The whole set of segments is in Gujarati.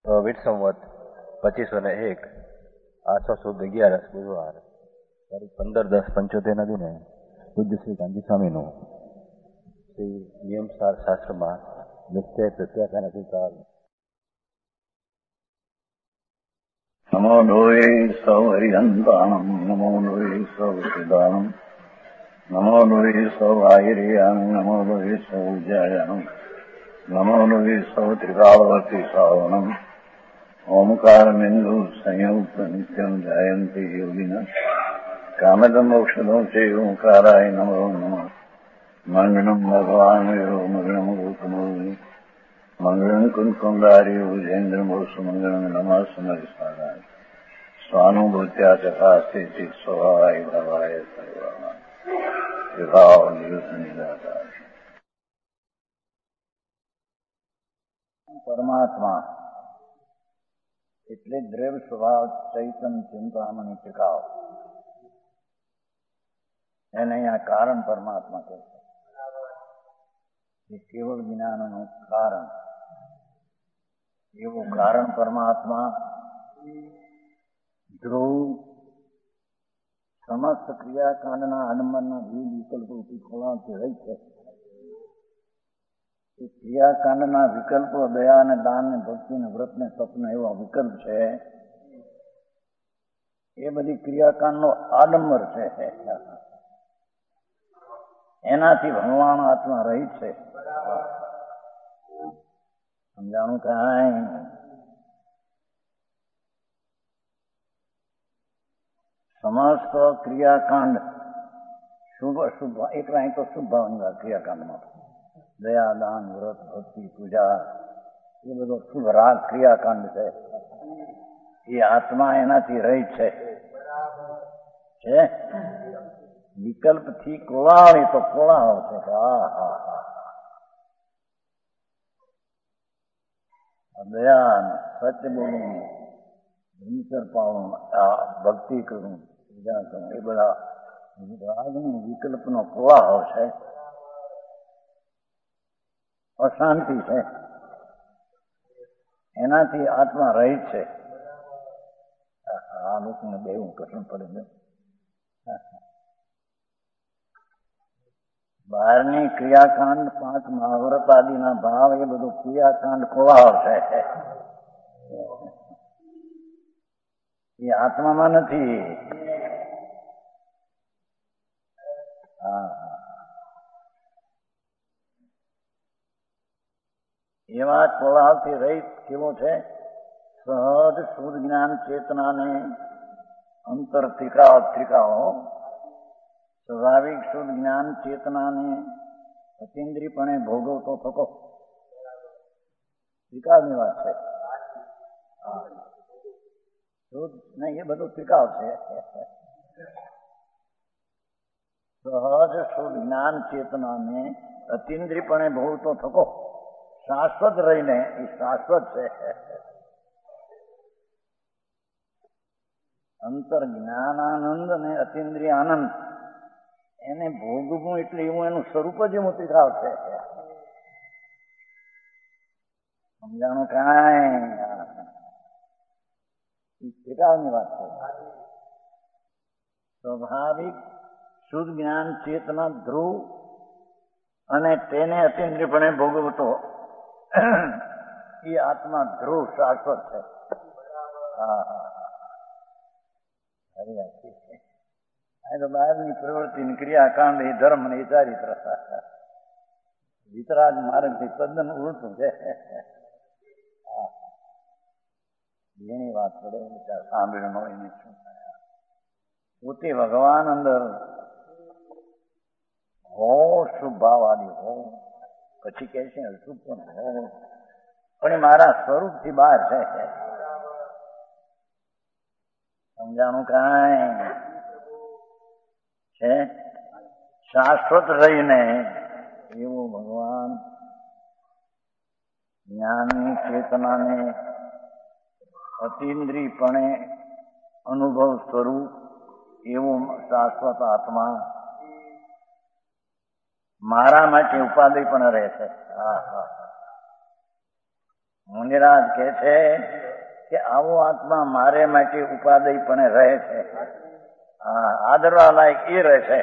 વિટ સંવત 2501 આસો સુદ 11 બુધવાર તારીખ 15/10/75 દિને પૂજ્ય શ્રી ગાંધી સ્વામીનું શ્રી નિયમસાર શાસ્ત્રમાં નિશ્ચય પ્રત્યાખ્યાન અધિકાર. નમો લોહે સૌ હરિહંતાણમ નમો લોહે સૌ સિદાનમ નમો લોહે સૌ આયર્યાન નમો લોહે સૌ જયાનમ નમો લોહે સૌ ત્રિકાળવતી સાવનમ ઓમકાર બિંદુ સંયુક્ત નિત્યમ જાયંતી યોગિના કામદમ મોક્ષદો છે ઓંકારાય નમો નમઃ. મંગળમ ભગવાન વીરો મંગળમ ગોતમોની મંગળમ કુંકુંદારી ભુજેન્દ્ર મોક્ષ મંગળમ નમઃ સમરિસારાય સ્વાનુભૂત્યા ચકાસ્તે ચિત સ્વભાવાય ભવાય સર્વમાં વિભાવ નિયુત નિરાકાર. પરમાત્મા એટલે દ્રવ્ય સ્વભાવ ચૈતન ચિંતામણી ટીકાવ, એને અહીંયા કારણ પરમાત્મા કહે છે. એ કેવળ જ્ઞાનનું કારણ, એવું કારણ પરમાત્મા ધ્રુવ સમસ્ત ક્રિયાકાંડના આડંબરના વિવિધ વિકલ્પોથી ખોળાથી રહી છે. એ ક્રિયાકાંડના વિકલ્પો દયા અને દાન ને ભક્તિ ને વ્રત ને સ્વપ્ન એવા વિકલ્પ છે. એ બધી ક્રિયાકાંડનો આડંબર છે. એનાથી ભગવાન આત્મા રહી છે. સમજાણું કાંઈ? સમસ્ત ક્રિયાકાંડ શુભ અશુભ એકલા તો શુભ ભાવના ક્રિયાકાંડમાં દયા દાન વ્રત ભક્તિ પૂજા એ બધો શુભ રાગ ક્રિયાકાંડ છે. એ આત્મા એનાથી રહી છે. વિકલ્પથી કોળાળી તો કોળાળો છે. દયા સત્ય બોલવું, ભૂમિકર પાવવું, ભક્તિ કરવું, પૂજા કરવું, એ બધા રાગની વિકલ્પનો કોળાળો છે. અશાંતિ છે. એનાથી આત્મા રહી છે. આ લોકોને બેવું કઠણ પડે છે. બહારની ક્રિયાકાંડ 5 મહાવ્રત આદિના ભાવ એ બધું ક્રિયાકાંડ કોળાહળ છે. એ આત્મામાં નથી. એવા કોળાહળથી રહિત કેવો છે? સહજ શુદ્ધ જ્ઞાન ચેતનાને અંતર ત્રિકાળો સ્વાભાવિક શુદ્ધ જ્ઞાન ચેતનાને અતિન્દ્રિયપણે ભોગવતો થતો ત્રિકાળની વાત છે. શુદ્ધ નહીં, એ બધું ત્રિકાળ છે. સહજ શુદ્ધ જ્ઞાન ચેતનાને અતિન્દ્રિયપણે ભોગવતો થતો શાશ્વત રહીને એ શાશ્વત છે. અંતર જ્ઞાનાનંદ અને અતિન્દ્રિય આનંદ એને ભોગવું એટલે એવું એનું સ્વરૂપ જ એવું ત્રિકાળ છે. સમજાણું કાંઈ? ત્રિકાળની વાત છે. સ્વાભાવિક શુદ્ધ જ્ઞાન ચેતના ધ્રુવ અને તેને અતિન્દ્રિયપણે ભોગવતો એ આત્મા ધ્રુવ શાશ્વત છે. તો બહારની પ્રવૃત્તિ ક્રિયાકાંડ એ ધર્મ ને એ ચારિત્ર વિતરાગ માર્ગથી તદ્દન ઉલટું છે. જેની વાત પડે સાંભળ્યું હોય ને શું થાય. પોતે ભગવાન અંદર હો, શુભ ભાવ આદિ હો, પછી કે છે અશુભ પણ હો, પણ એ મારા સ્વરૂપથી બહાર છે. સમજાણું કાંઈ? છે શાશ્વત રહીને એવું ભગવાન જ્ઞાનની ચેતનાને અતિન્દ્રિયપણે અનુભવ સ્વરૂપ એવું શાશ્વત આત્મા મારા માટે ઉપાધિ પણ રહે છે. અંગિરાજ કહે છે કે આવો આત્મા મારે માટે ઉપાદેયપણે રહે છે. આદરવા લાયક એ રહે છે.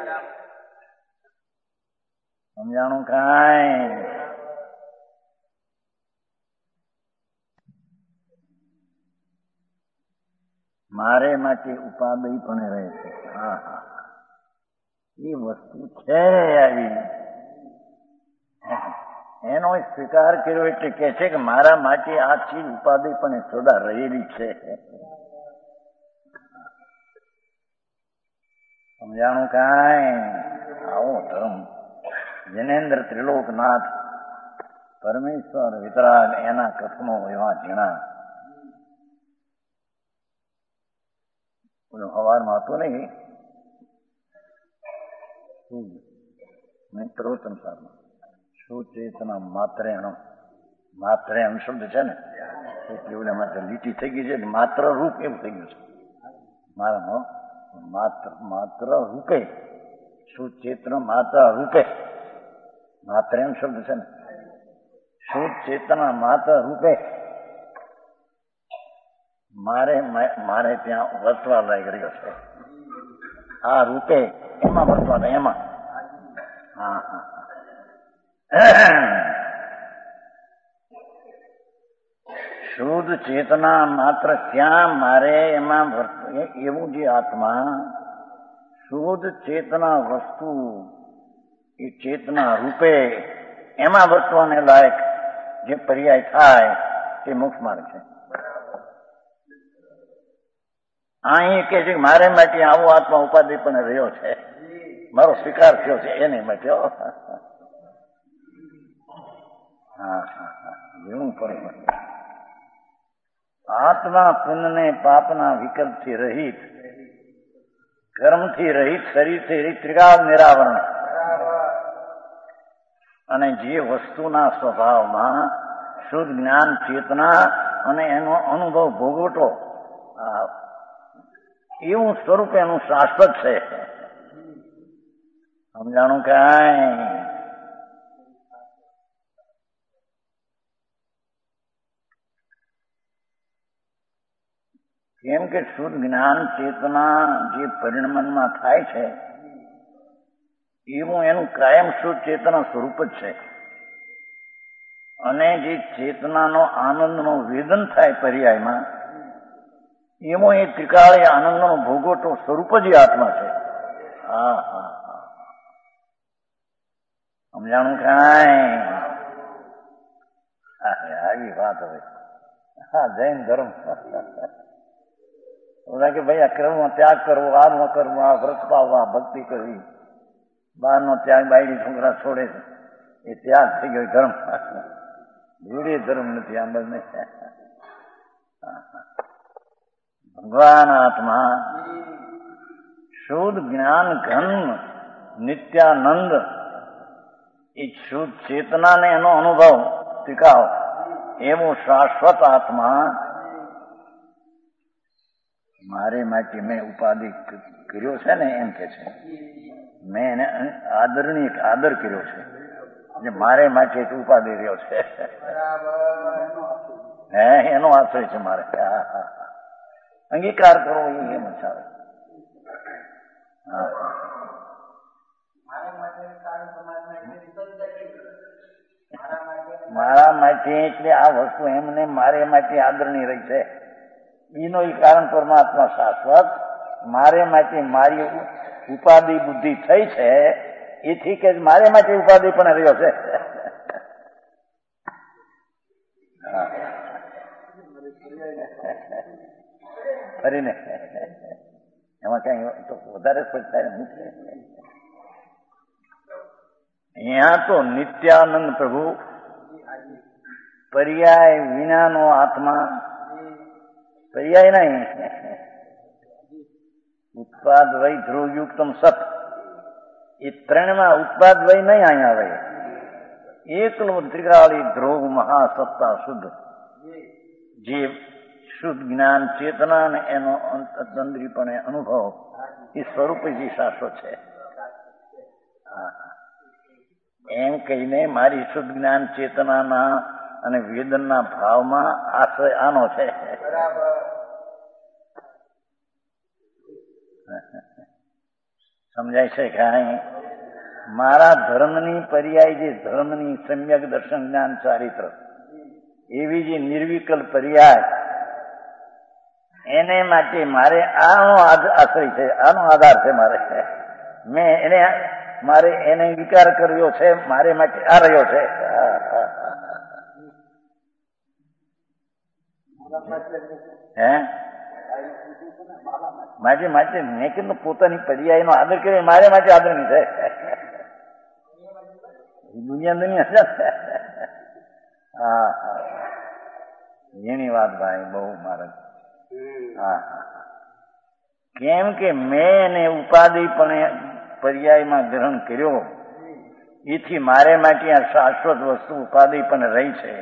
સમજાણું કાંઈ? મારે માટે ઉપાદેયપણે રહે છે. હા હા, એ વસ્તુ છે આવી. એનો સ્વીકાર કર્યો એટલે કે છે કે મારા માટે આ ચીજ ઉપાદેયપણે સદા રહેલી છે. સમજાણું કાંઈ? આવો ધર્મ જિનેન્દ્ર ત્રિલોકનાથ પરમેશ્વર વિતરાગ એના કથનો એવા ઝીણા. હવારમાં હતું નહીં મિત્રોત્તમ સારમાં સુચેતના માત્રેણ શબ્દ છે ને એટલે ઓલા માત્ર લીટી થઈ ગઈ છે. માત્ર રૂપ એવું થઈ ગયું છે મારા માત્ર રૂપે સુચેતન માત્ર રૂપે માત્રેણ શબ્દ છે ને સુચેતના માત્ર રૂપે મારે ત્યાં વર્તવા લાયક રહ્યો છે. આ રૂપે એમાં વર્તવા એમાં. હા હા, શુદ્ધ ચેતના માત્ર ક્યાં મારે એમાં એવું જે આત્મા શુદ્ધ ચેતના વસ્તુ એ ચેતના રૂપે એમાં વર્તવાને લાયક જે પર્યાય થાય તે મોક્ષ માર્ગ છે. અહીં કે છે મારે માટે આવો આત્મા ઉપાધિ પણ રહ્યો છે, મારો સ્વીકાર થયો છે એને માટે. હા હા હા, એવું પડે. આત્મા પુણ્યને પાપના વિકલ્પથી રહિત, કર્મથી રહિત, શરીરથી રહિત, ત્રિકાળ નિરાવરણ અને જે વસ્તુના સ્વભાવમાં શુદ્ધ જ્ઞાન ચેતના અને એનો અનુભવ ભોગવટો એવું સ્વરૂપ એનું શાશ્વત છે. સમજાણું કાંઈ? કેમ કે શુદ્ધ જ્ઞાન ચેતના જે પરિણમનમાં થાય છે એવું એનું કાયમ શુદ્ધ ચેતના સ્વરૂપ જ છે. અને જે ચેતનાનો આનંદનો વેદન થાય પર્યાયમાં એવો એ ત્રિકાળી આનંદનો ભોગવટો સ્વરૂપ જ આત્મા છે. હા હા હા, સમજાણું કાંઈ? આવી વાત હવે. હા, જૈન ધર્મ કે ભાઈ આ કર્મનો ત્યાગ કરવો, આ ન કરવો, આ વ્રત પાવવા, ભક્તિ કરવી, બહારનો ત્યાગ, બાયડી છોકરા છોડે છે એ ત્યાગ થઈ ગયો ધર્મ. ધીરે ધર્મ નથી આમ જ નહીં. ભગવાન આત્મા શુદ્ધ જ્ઞાન ઘન નિત્યાનંદ એ શુદ્ધ ચેતનાને એનો અનુભવ ત્રિકાળ એવું શાશ્વત આત્મા મારે માટે મેં ઉપાધિ કર્યો છે ને એમ કે છે. મેં એને આદર કર્યો છે જે મારે માટે ઉપાધિ રહ્યો છે. હે, એનો આશ્રય છે મારે. હા હા, અંગીકાર કરવો એ એમ છે. મારા માટે એટલે આ વસ્તુ એમને મારે માટે આદરની રહી છે એનો એ કારણ પરમાત્મા શાશ્વત. મારે માટે મારી ઉપાધિ બુદ્ધિ થઈ છે એથી કે મારે માટે ઉપાધિ પણ રહ્યો છે. ફરીને એમાં કઈ તો વધારે થાય ને. અહીંયા તો નિત્યાનંદ પ્રભુ પર્યાય વિનાનો આત્મા, પર્યાય નહીં, ઉત્પાદ વય ધ્રુવયુક્તમ સત એ ત્રણમાં ઉત્પાદ વય નહીં અહીંયા આવે. એકલો ત્રિકાળી ધ્રુવ મહાસત્તા શુદ્ધ જે શુદ્ધ જ્ઞાન ચેતના ને એનો અંતંદ્રીપણે અનુભવ એ સ્વરૂપ જે શાશ્વત છે. એમ કહીને મારી શુદ્ધ જ્ઞાન ચેતનાના અને વેદનના ભાવમાં આશ્રય આનો છે. સમજાય છે કે મારા ધર્મની પર્યાય જે ધર્મની સમ્યક દર્શન જ્ઞાન ચારિત્ર એવી જે નિર્વિકલ્પ પર્યાય એને માટે મારે આનો આશ્રય છે, આનો આધાર છે. મારે એને વિકાર કર્યો છે, મારે માટે આ રહ્યો છે. માટે મેં કીધું પોતાની પર્યાય નો આદર કર્યો, મારે માટે આદરની છે. દુનિયા હા એની વાત ભાઈ બહુ મારે. કેમ કે મેં એને ઉપાધિ પણ પર્યાયમાં ગ્રહણ કર્યો, એથી મારે માટે આ શાશ્વત વસ્તુ ઉપાધિ પણ રહી છે.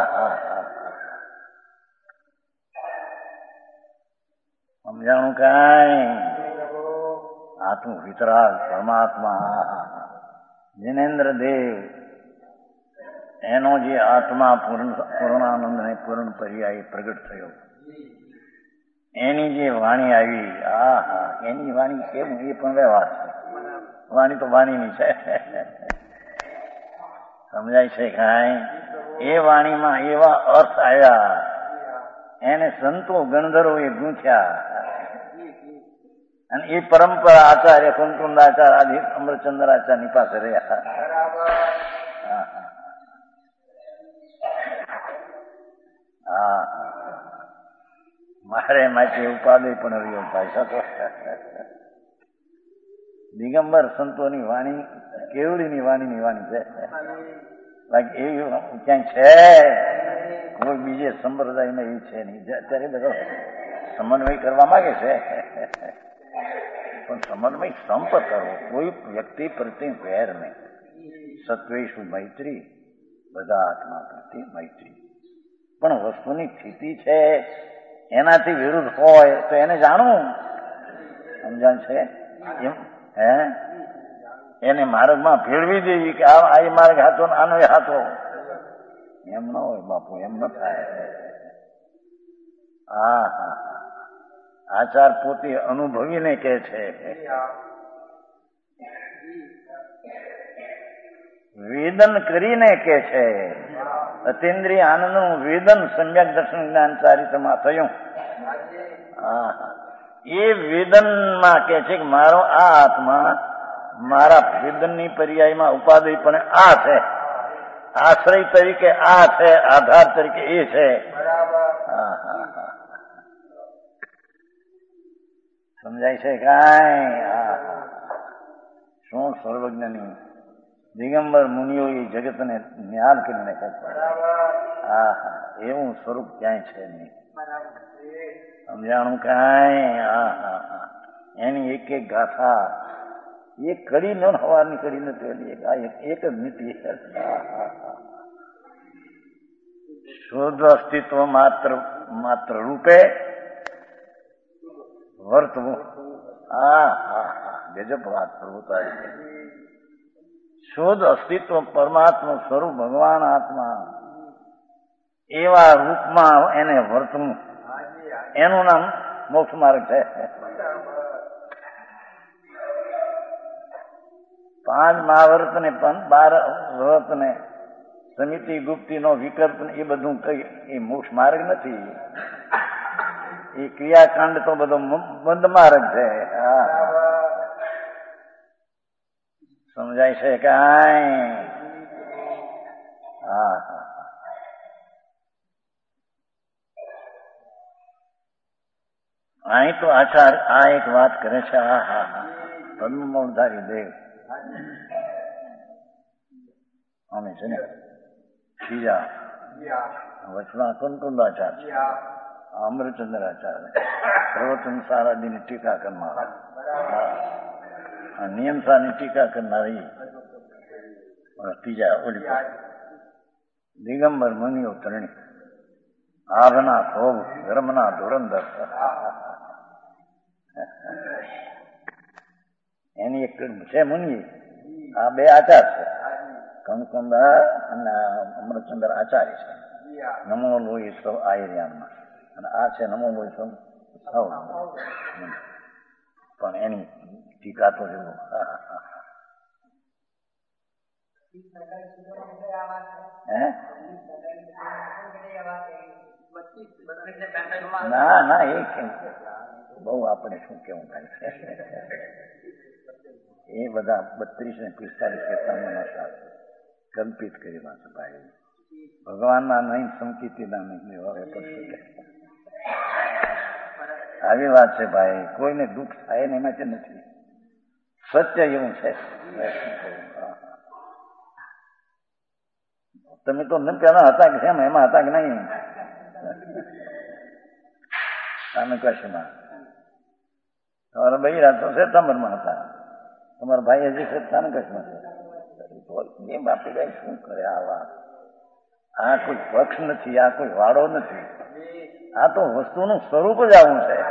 સમજાણું કાંઈ? આત્મ વિતરાગ પરમાત્મા જિનેન્દ્ર દેવ એનો જે આત્મા પૂર્ણાનંદ ને પૂર્ણ પર્યાય પ્રગટ થયો, એની જે વાણી આવી, એની વાણી કેવું એ પણ વ્યવહાર છે. વાણી તો વાણીની છે. સમજાય છે કાંઈ? એ વાણીમાં એવા અર્થ આવ્યા, એને સંતો ગણધરોએ ગૂંથ્યા, અને એ પરંપરા આચાર્ય કુંકુંદાચાર્ય આદિ અમરચંદ્રાચાર્યની પાસે રહ્યા. મારે માટે ઉપાધિ પણ રહ્યો ભાઈ શકો. દિગંબર સંતોની વાણી કેવડીની વાણીની વાણી છે. બાકી એવી ક્યાંય છે કોઈ બીજે સંપ્રદાયમાં એવી છે નહીં. અત્યારે બધો સમન્વય કરવા માંગે છે, પણ સમન્વય સંપ કરવો, કોઈ વ્યક્તિ પ્રત્યે વેર નહીં. સત્વેશુ મૈત્રી, બધા આત્મા પ્રત્યે મૈત્રી. પણ વસ્તુની સ્થિતિ છે એનાથી વિરુદ્ધ હોય તો એને જાણવું. સમજાણ છે એમ? એને માર્ગમાં ફેરવી દેવી કે આ એ માર્ગ હાથો ને આનો હાથો, એમ ન હોય બાપુ, એમ ન થાય. આચાર પોતે અનુભવીને કે છે, વેદન કરીને કે છે. અતિન્દ્રિય આનંદનું વેદન સમ્યક દર્શન જ્ઞાન ચારિત્રમાં થયું. એ વેદનમાં કે છે કે મારો આ આત્મા મારા વેદનની પર્યાયમાં ઉપાધિ પણ આ છે, આશ્રય તરીકે આ છે, આધાર તરીકે એ છે. સમજાય છે કાંઈ? શું સર્વજ્ઞની દિગંબર મુનિઓ એ જગતને નિહાલ કરીને કહે છે. એવું સ્વરૂપ ક્યાંય છે નહીં. સમજાણું કાંઈ? એની એક એક ગાથા, એક કડી ન હવારની કડી નથી, એક જ નીતિ. શુદ્ધ અસ્તિત્વ માત્ર રૂપે વર્તવું. ગજબ વાત પ્રભુતાજી. શુદ્ધ અસ્તિત્વ પરમાત્મા સ્વરૂપ ભગવાન આત્મા એવા રૂપમાં એને વર્તવું, એનું નામ મોક્ષ માર્ગ છે. 5 મહાવ્રત ને 12 વ્રત ને સમિતિ ગુપ્તિ નો વિકલ્પ એ બધું કઈ એ મોક્ષ માર્ગ નથી. એ ક્રિયાકાંડ તો બધો બંધ માર્ગ છે. સમજાય છે કાંઈ? અહીં તો આચાર આ એક વાત કરે છે. પદ્મમૌલધારી દેવ અમે છે ને બીજા વચમાં કુંકુંદાચાર્ય, અમરચંદ્રાચાર્ય, પ્રવચન સારાદીની ટીકા કરનાર, નિયમ સારની ટીકા કરનારી ત્રીજા ઓલી દિગંબર મુનિઓ તરણી, આભના થોભ ધર્મના ધુરંધર. એની એક છે મુનિ. આ બે આચાર છે, કંકુંદા અને અમરચંદ્ર આચાર્ય છે. નમો લોહી સૌ આયર્યામાં, અને આ છે નમો લોહી સૌ સૌ. પણ એની ટીકા તો જુઓ. ના ના, એ કેમ બહુ આપણે શું કેવું થાય છે. એ બધા 32 ને 45 કલ્પિત કરી વાત ભાઈ. ભગવાનના નહીં સંકિતના નહીં હવે પડશે. આવી વાત છે ભાઈ. કોઈને દુઃખ થાય ને એમાં નથી. સત્ય એવું છે. તમે તો પેલા હતા કે એમ એમાં હતા કે નહીં? તમે કશમાં તમારા ભાઈ રાતો સપ્ટેમ્બરમાં હતા. તમારા ભાઈ હજી સત્તાને કશમાં છે. એમ આપી ભાઈ શું કરે આ વાત? આ કોઈ પક્ષ નથી, આ કોઈ વાળો નથી. આ તો વસ્તુનું સ્વરૂપ જ આવું છે.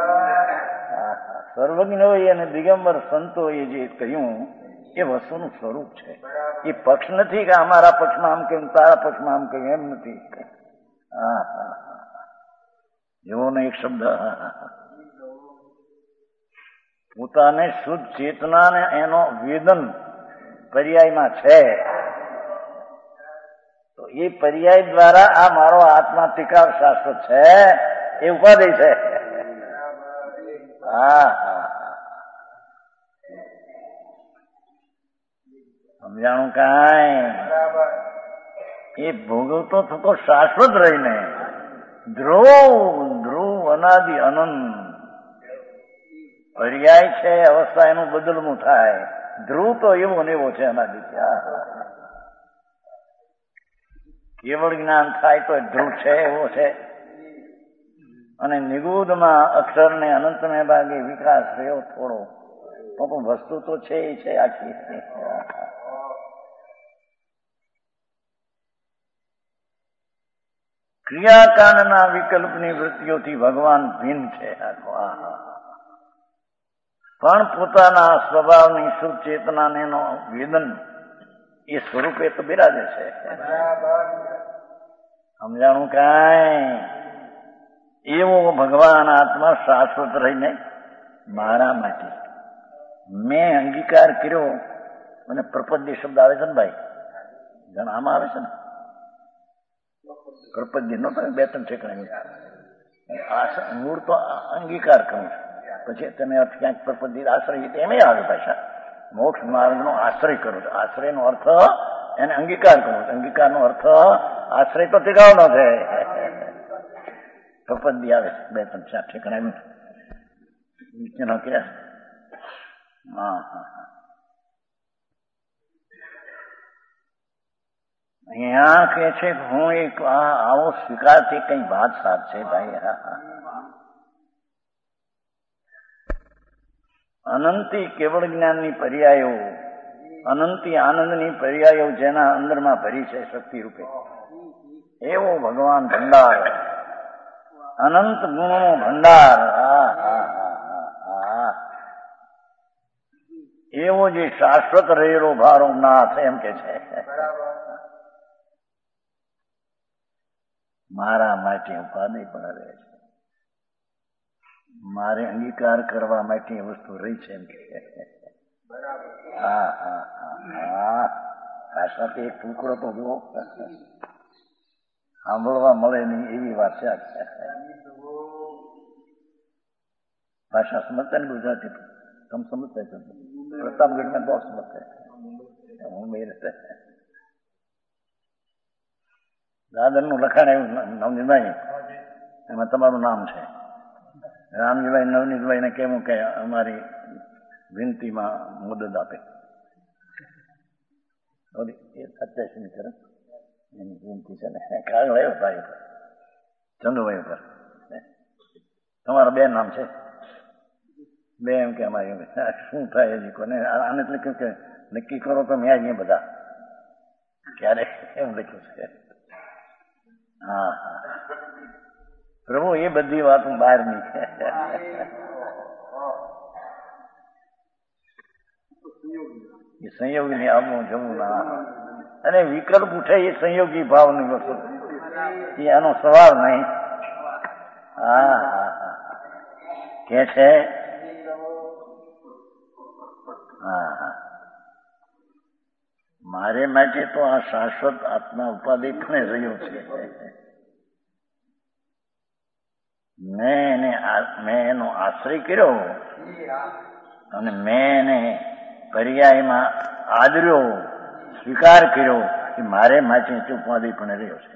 સર્વજ્ઞ હોય અને દિગંબર સંતોએ જે કહ્યું એ વસ્તુનું સ્વરૂપ છે. એ પક્ષ નથી કે અમારા પક્ષમાં આમ કહ્યું, તારા પક્ષમાં આમ કહ્યું, એમ નથી. હા હા, એવો ને એક શબ્દ પોતાને શુદ્ધ ચેતના ને એનો વેદન પર્યાયમાં છે. તો એ પર્યાય દ્વારા આ મારો આત્મા ટીકાવ શાસ્ત્ર છે એ ઉપાધિ છે. હા હા, સમજાણું કાંઈ? એ ભોગવતો થતો શાશ્વત રહીને ધ્રુવ અનાદિ અનંત પર્યાય છે. અવસ્થા એનું બદલવું થાય. ધ્રુવ તો એવો ને એવો છે અનાદિ. કેવળ જ્ઞાન થાય તો ધ્રુવ છે એવો છે. અને નિગૂઢમાં અક્ષર ને અનંતને ભાગે વિકાસ રહ્યો થોડો, તો પણ વસ્તુ તો છે એ છે આખી. ક્રિયાકાંડના વિકલ્પની વૃત્તિઓથી ભગવાન ભિન્ન છે આખો. પણ પોતાના સ્વભાવની શુદ્ધ ચેતનાને નો વેદન એ સ્વરૂપે તો બિરાજે છે. સમજાણું કાંઈ? એવો ભગવાન આત્મા શાશ્વત રહીને મારા માટે મેં અંગીકાર કર્યો. અને પ્રપદ્ય શબ્દ આવે છે ને ભાઈ, ઘણા આમાં આવે છે ને પ્રપદ્ય નો તમે 2-3 ઠેકાણે મૂળ તો અંગીકાર કરું છું. પછી તમે ક્યાંક પ્રપદ્ય આશ્રય એમ આવે પાછા. મોક્ષ માર્ગનો આશ્રય કરો છો. આશ્રયનો અર્થ એને અંગીકાર કરો છો. અંગીકારનો અર્થ આશ્રય તો ટીકાવનો છે. પ્રપદ્ય આવે છે 2-3-4 ઠેકાણે ક્યાં? હા હા, અહીંયા કે છે હું એક આવો સ્વીકારથી કઈ વાત સાથ છે ભાઈ. અનંતી કેવળ જ્ઞાનની પર્યાયો, અનંતી આનંદની પર્યાયો જેના અંદરમાં ભરી છે શક્તિ રૂપે, એવો ભગવાન ભંડાર, અનંત ગુણોનો ભંડાર. એવો જે શાશ્વત રહેલો ભારો નાથ એમ કે છે મારા માટે ઉપાધિ પણ રહે છે. મારે અંગીકાર કરવા માટે એ વસ્તુ રહી છે એમ કે. હા હા હા, આ સાથે એક ટુકડો તો જુઓ, સાંભળવા મળે નહીં એવી વાત છે. ભાષા સમજતા ને ગુજરાતી? તમે સમજતા છો? પ્રતાપગઢ में बहुत समझते हैं. હું મેં દાદરનું લખાણ આવ્યું નવનીતભાઈ, એમાં તમારું નામ છે. રામજીભાઈ નવનીતભાઈને કહેવું કે અમારી વિનંતીમાં મદદ આપે. અત્યારથી કરે એની વિનંતી છે ને. કાગળ આવ્યો ભાઈ ઉપર, ચંદુભાઈ ઉપર. તમારા 2 નામ છે. 2 એમ કે અમારી શું થાય હજી કોને આને લખ્યું કે નક્કી કરો તો મેં અહીંયા બધા ક્યારે એમ લખ્યું છે. હા હા, પ્રભુ એ બધી વાત બહારની છે. એ સંયોગની આવવું જવું ના, અને વિકલ્પ ઉઠે એ સંયોગી ભાવની વસ્તુ. એ એનો સ્વભાવ નહીં. હા હા હા કે છે. હા હા મારે માટે તો આ શાશ્વત આત્મા ઉપાધિ પણ રહ્યો છે. મેં એનો આશ્રય કર્યો અને મેં એને પર્યાયમાં આદર્યો, સ્વીકાર કર્યો કે મારે માટે ઉપાધિ પણ રહ્યો છે.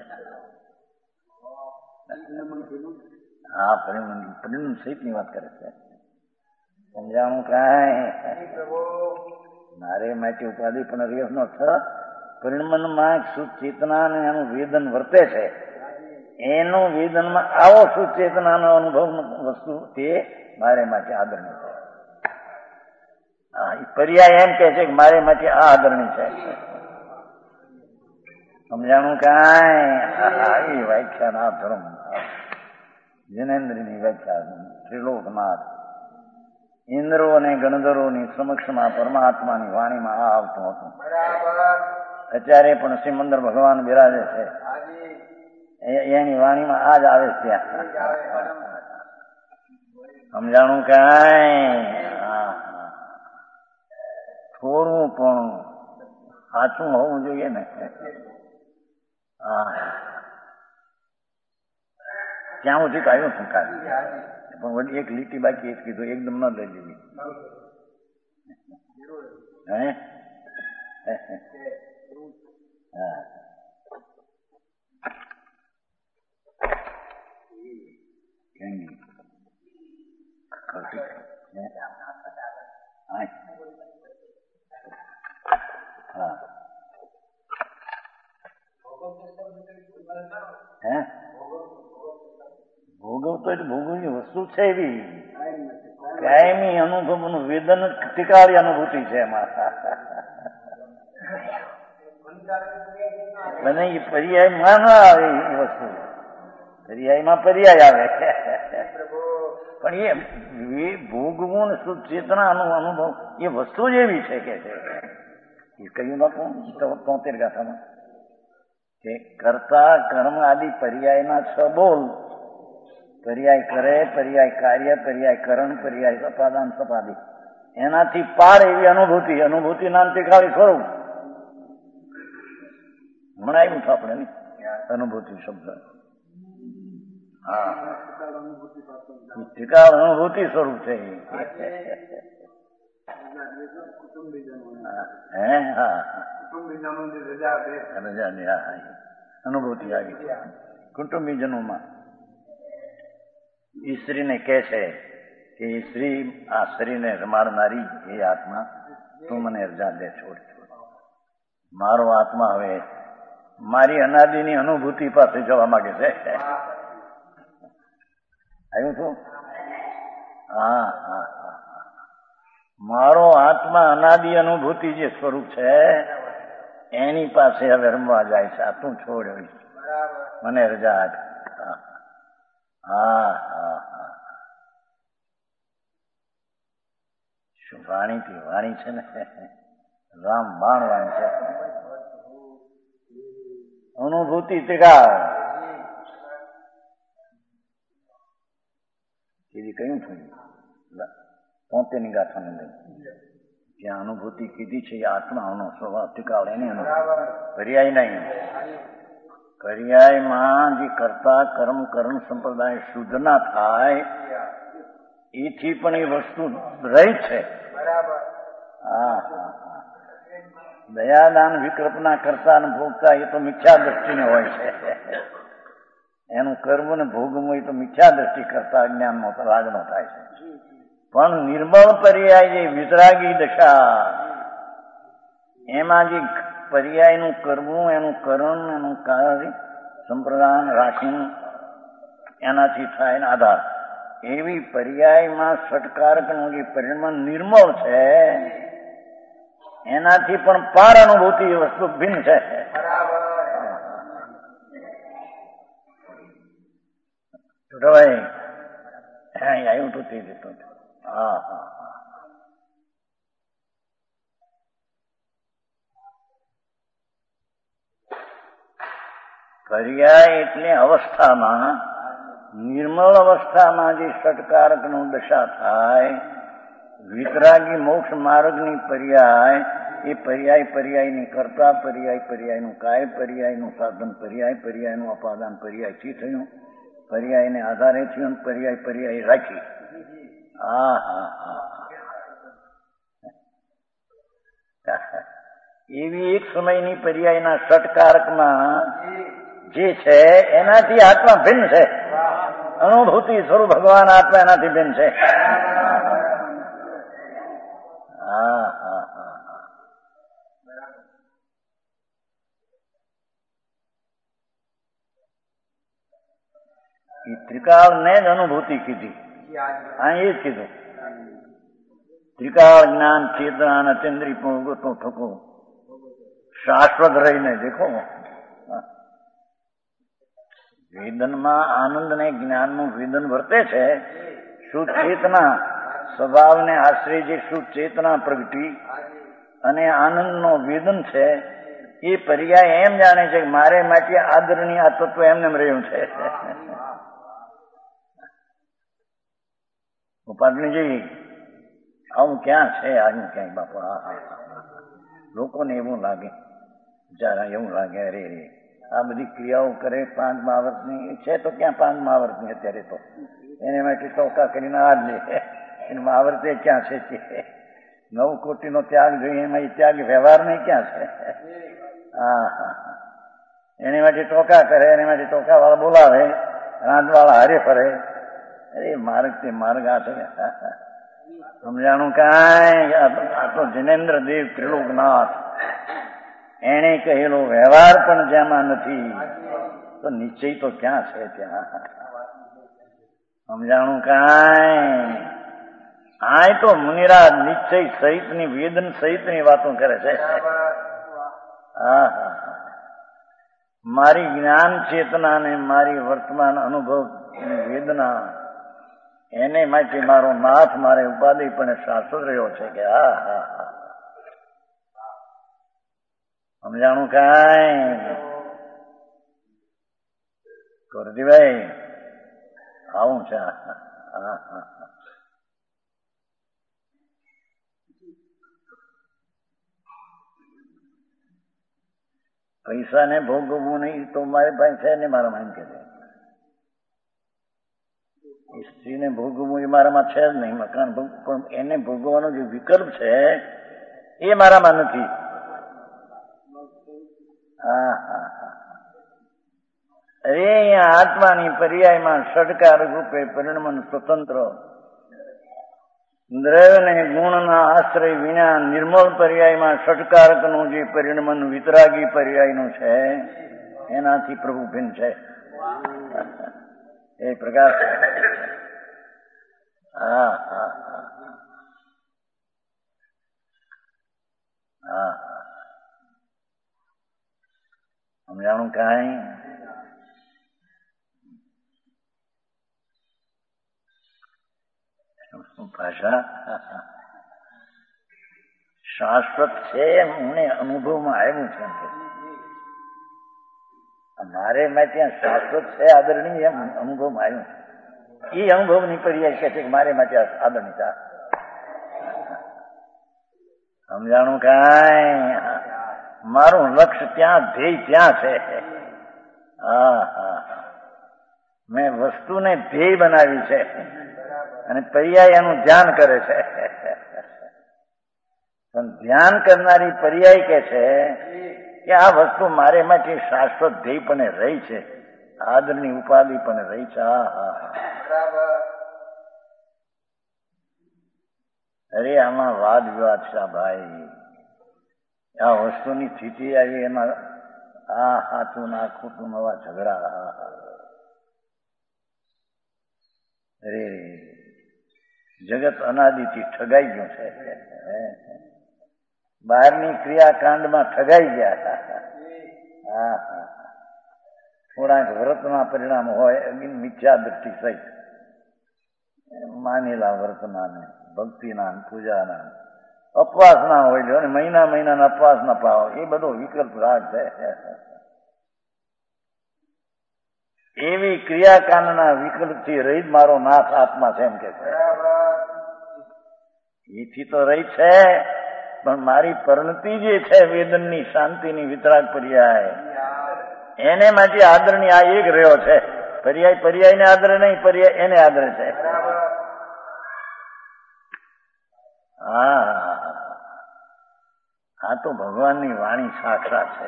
હા પરિણામ સહિતની વાત કરે છે. સમજાણું કાંઈ? મારે માટે ઉપાધિ પણ રહ્યો ન થ પરિણમનમાં શુદ્ધ ચેતનાને એનું વેદન વર્તે છે. એનું વેદનમાં આવો શુદ્ધ ચેતનાનો અનુભવ વસ્તુ તે મારે માટે આદરણીય છે. હા એ પર્યાય એમ કે છે કે મારે માટે આ આદરણીય છે. સમજાણું કાંઈ? એ વ્યાખ્યાના ધર્મ જિનેન્દ્રની વ્યાખ્યા ત્રિલોકનાથ ઇન્દ્રો અને ગણધરોની સમક્ષમાં પરમાત્માની વાણીમાં આ આવતું હતું. અત્યારે પણ સિમંદર ભગવાન બિરાજે છે. એની વાણીમાં આ જ આવે છે. સમજાણું કાંઈ? થોડું પણ સાચું હોવું જોઈએ ને. ત્યાં સુધી કાઢ્યું શું કાઢ્યું પણ વળી એક લીટી બાકી એક કીધું એકદમ ન લઈ લેવી. હે ભોગવતો એટલે ભોગવની વસ્તુ છે એવી કાયમી અનુભવનું વેદન ટીકાળી અનુભૂતિ છે એમાં. મને એ પર્યાયમાં ના આવે એ વસ્તુ, પર્યાયમાં પર્યાય આવે પણ એ ભોગવું ને શુદ્ધ ચેતનાનો અનુભવ એ વસ્તુ જ એવી છે કે છે. એ કહ્યું બાપુ 73 ગાથામાં કે કર્તા કર્મ આદિ પર્યાયના છ બોલ. પર્યાય કરે, પર્યાય કાર્ય, પર્યાય કરણ, પર્યાય સપાદાન સપાદી. એનાથી પાર એવી અનુભૂતિ, અનુભૂતિ નામથી ખાલી સ્વરૂપ હમણાં આવ્યું છે આપણે ને અનુભૂતિ શબ્દ. હા ટીકાળ અનુભૂતિ સ્વરૂપ છે. અનુભૂતિ આવી છે કુટુંબીજનોમાં. એ સ્ત્રીને કહે છે કે એ સ્ત્રી આ શરીરને રમાડનારી એ આત્મા તું મને રજા દે, છોડ છોડ. મારો આત્મા હવે મારી અનાદિની અનુભૂતિ પાસે જવા માંગે છે. આવ્યું છું? હા હા હા મારો આત્મા અનાદિ અનુભૂતિ જે સ્વરૂપ છે એની પાસે હવે રમવા જાય છે. આ તું છોડ મને રજા આપ. હા હા હા શું વાણીથી વાણી છે ને રામ બાણવાણી છે. અનુભૂતિ ટીકા એવી કયું થયું 73 ગાથાની અંદર જ્યાં અનુભૂતિ કીધી છે એ આત્માનો સ્વભાવ ટીકાવ એની અનુભૂતિ પર્યાય નહીં. પર્યાયમાં જે કરતા કર્મ કરણ સંપ્રદાય શુદ્ધ ના થાય એથી પણ એ વસ્તુ રહી છે. હા હા દયાદાન વિકલ્પના કરતા અને ભોગતા એ તો મિથ્યા દ્રષ્ટિને હોય છે. એનું કર્મ ને ભોગવું એ તો મિથ્યા દ્રષ્ટિ કરતા અજ્ઞાનનો રાગનો થાય છે. પણ નિર્મળ પર્યાય જે વિતરાગી દશા એમાં જે પર્યાયનું કરવું, એનું કરણ, એનું કાર્ય સંપ્રદાન રાખીને એનાથી થાય ને આધાર એવી પર્યાયમાં ષટકારકનું જે પરિણામ નિર્મળ છે એનાથી પણ પાર અનુભૂતિ એ વસ્તુ ભિન્ન છે. ભાઈ આવ્યું તો તે રીતનું. હા હા પર્યાય એટલે અવસ્થામાં, નિર્મળ અવસ્થામાં જે ષટકારકનું દશા થાય, વિતરાગી મોક્ષ માર્ગની પર્યાય, એ પર્યાય પર્યાયની કરતા, પર્યાય પર્યાયનું કાય, પર્યાયનું સાધન, પર્યાય પર્યાયનું અપાદાન પર્યાયથી થયું, પર્યાયને આધારે થયું, પર્યાય પર્યાય રાખી. હા હા હા, એવી એક સમયની પર્યાયના ષટકારકમાં જે છે એનાથી આત્મા ભિન્ન છે. અનુભૂતિ સ્વરૂપ ભગવાન આત્મા એનાથી ભિન્ન છે. હા હા હા, એ ત્રિકાળને જ અનુભૂતિ કીધી. અહીં એ જ કીધું, ત્રિકાળ જ્ઞાન ચેતના અચંદ્રી ગોતો થકો શાશ્વત રહીને દેખો. વેદનમાં આનંદ ને જ્ઞાનનું વેદન વર્તે છે. શુદ્ધ ચેતના સ્વભાવને આશ્રય જે શુદ્ધ ચેતના પ્રગટી અને આનંદનો વેદન છે, એ પર્યાય એમ જાણે છે કે મારે માટે આદરણીય આ તત્વ એમને રહ્યું છે. પાટણીજી આવું ક્યાં છે, આવું ક્યાંય બાપા. લોકોને એવું લાગે, બિચારા એવું લાગે, અરે રે આ બધી ક્રિયાઓ કરે 5 મહાવર્તની છે, તો ક્યાં 5 મહાવર્તની અત્યારે તો એને માટે ટોકા કરીને આ જ લે. એને મહાવર્તે ક્યાં છે? 9 કોટીનો ત્યાગ જોઈએ, એમાં એ ત્યાગ વ્યવહાર નહીં ક્યાં છે? હા હા, એની માટે ટોકા કરે, એની માટે ટોકા વાળા બોલાવે, રાંધવાળા હારે ફરે. અરે માર્ગ તે માર્ગ આ છે. સમજાણું કાંઈ? આ તો જિનેન્દ્ર દેવ ત્રિલોકનાથ એને કહેલો વ્યવહાર પણ જેમાં નથી, તો નિશ્ચય તો ક્યાં છે ત્યાં? સમજાણું કાંઈ? આ તો મુનિરા નિશ્ચય સહિતની, વેદન સહિતની વાતો કરે છે. હા હા, મારી જ્ઞાન ચેતના ને મારી વર્તમાન અનુભવ વેદના એને માટે મારો નાથ મારે ઉપાધિ પણ શાશ્વત રહ્યો છે કે હા હા હા. સમજાણું કાંઈ? કરજીભાઈ આવું છે. હા હા, પૈસાને ભોગવવું નહીં તો મારી પાસે છે ને, મારામાં એમ કે છે. સ્ત્રીને ભોગવવું એ મારામાં છે જ નહીં, મકાન પણ એને ભોગવવાનો જે વિકલ્પ છે એ મારામાં નથી. હા હા હા, અરે અહીંયા આત્માની પર્યાયમાં ષટકાર રૂપે પરિણમન સ્વતંત્ર દ્રવ્ય ને ગુણના આશ્રય વિના નિર્મળ પર્યાયમાં ષટકારકનું જે પરિણમન વિતરાગી પર્યાયનું છે એનાથી પ્રભુ ભિન્ન છે. એ પ્રકાશ. હા હા હા, સમજાણું કાંઈ? ભાષા શાશ્વત છે મને અનુભવમાં આવ્યું છે. મારે મેં ત્યાં શાશ્વત છે આદરણીય એમ અનુભવમાં આવ્યું છે. એ અનુભવની પર્યાય કહે છે કે મારે માટે આદરણીતા. સમજાણું કાંઈ? મારું લક્ષ્ય ત્યાં, ધ્યેય ત્યાં છે. હા હા, મેં વસ્તુને ધ્યેય બનાવી છે અને પર્યાય એનું ધ્યાન કરે છે. પણ ધ્યાન કરનારી પર્યાય કે છે કે આ વસ્તુ મારે માટે શાશ્વત ધ્યેય પણ રહી છે, આદરની ઉપાધિ પણ રહી છે. હા હા, અરે આમાં વાદ વિવાદ છે ભાઈ. આ વસ્તુની સ્થિતિ આવી એમાં આ સાચું ના ખોટું નવા ઝઘડા. અરે જગત અનાદિથી ઠગાઈ ગયું છે. બહારની ક્રિયાકાંડમાં ઠગાઈ ગયા. હા હા, થોડાક વ્રતના પરિણામ હોય, મિથ્યા દ્રષ્ટિ સહિત માનેલા વ્રતના ને ભક્તિના પૂજાના અપવાસ ના હોય જો ને, મહિના મહિનાના અપવાસ ના પાવો, એ બધો વિકલ્પ રાગ છે. એવી ક્રિયાકાંડના વિકલ્પથી રહિત મારો નાથ આત્મા છે એમ કે છે. એથી તો રહી છે, પણ મારી પરિણતિ જે છે વેદનની શાંતિની વિતરાગ પર્યાય એને માટે આદરણી આ એક રહ્યો છે. પર્યાય પર્યાયને આદરે નહીં, પર્યાય એને આદરે છે. આ તો ભગવાનની વાણી સાક્ષાત છે.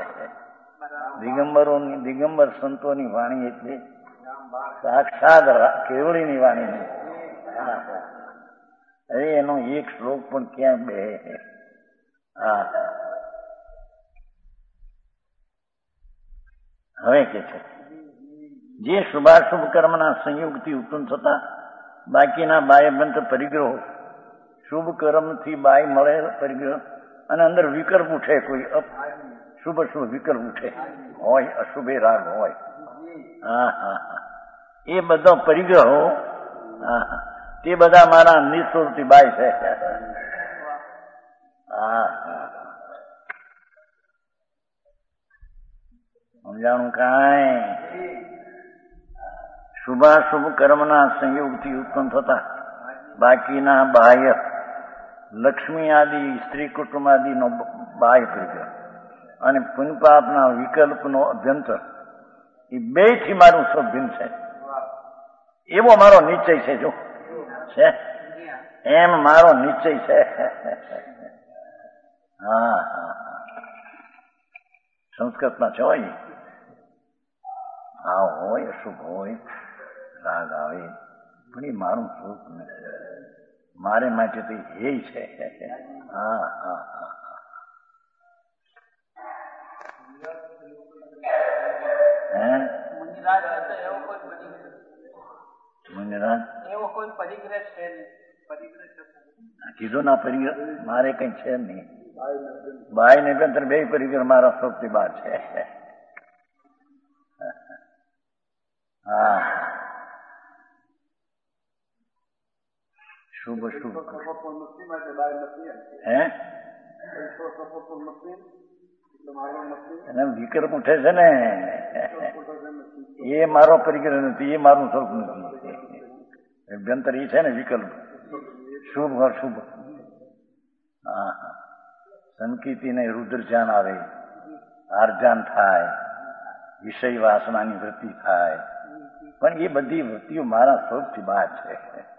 દિગંબર સંતોની વાણી એટલે સાક્ષાત કેવળીની વાણી નહીં. અરે એનો એક શ્લોક પણ ક્યાં બે. હવે કે છે જે શુભાશુભ કર્મના સંયોગથી ઉત્પન્ન થતા બાકીના બાહ્યબંધ પરિગ્રહો, શુભ કર્મથી બાય મળે પરિગ્રહ, અને અંદર વિકલ્પ ઉઠે, કોઈ શુભ શુભ વિકલ્પ ઉઠે હોય, અશુભે રાગ હોય, એ બધો પરિગ્રહો તે બધા મારા નિઃશુલ્કથી બાય છે. સમજાણું કાંઈ? શુભાશુભ કર્મના સંયોગથી ઉત્પન્ન થતા બાકીના બાહ્ય લક્ષ્મી આદિ સ્ત્રી કુટુંબ આદિનો બાહ્ય પરિગ્રહ અને પુણ્યપાપના વિકલ્પનો અભ્યંતર, એ બે થી મારું સ્વરૂપ ભિન્ન છે. એવો મારો નિશ્ચય છે. જો છે એમ મારો નિશ્ચય છે. સંસ્કૃતમાં છે હોય, ભાવ હોય, અશુભ હોય, રાગ આવે, પણ એ મારું સ્વરૂપ નથી. મારે માટે તો એ છે. કીધું ના પરિગ્રહ મારે કઈ છે નહીં. બાય ને બે પરિગ્રહ મારા સ્વરૂપથી બહાર છે. શુભ શુભ એને વિકલ્પ ઉઠે છે ને, એ મારો પરિગ્રહ નથી, એ મારું સ્વરૂપ નથી. અભ્યંતર એ છે ને વિકલ્પ, શુભ અશુભ. સંકિતિને રુદ્રજાન આવે, આર્જાન થાય, વિષય વાસનાની વૃત્તિ થાય, પણ એ બધી વૃત્તિઓ મારા સ્વરૂપથી બહાર છે.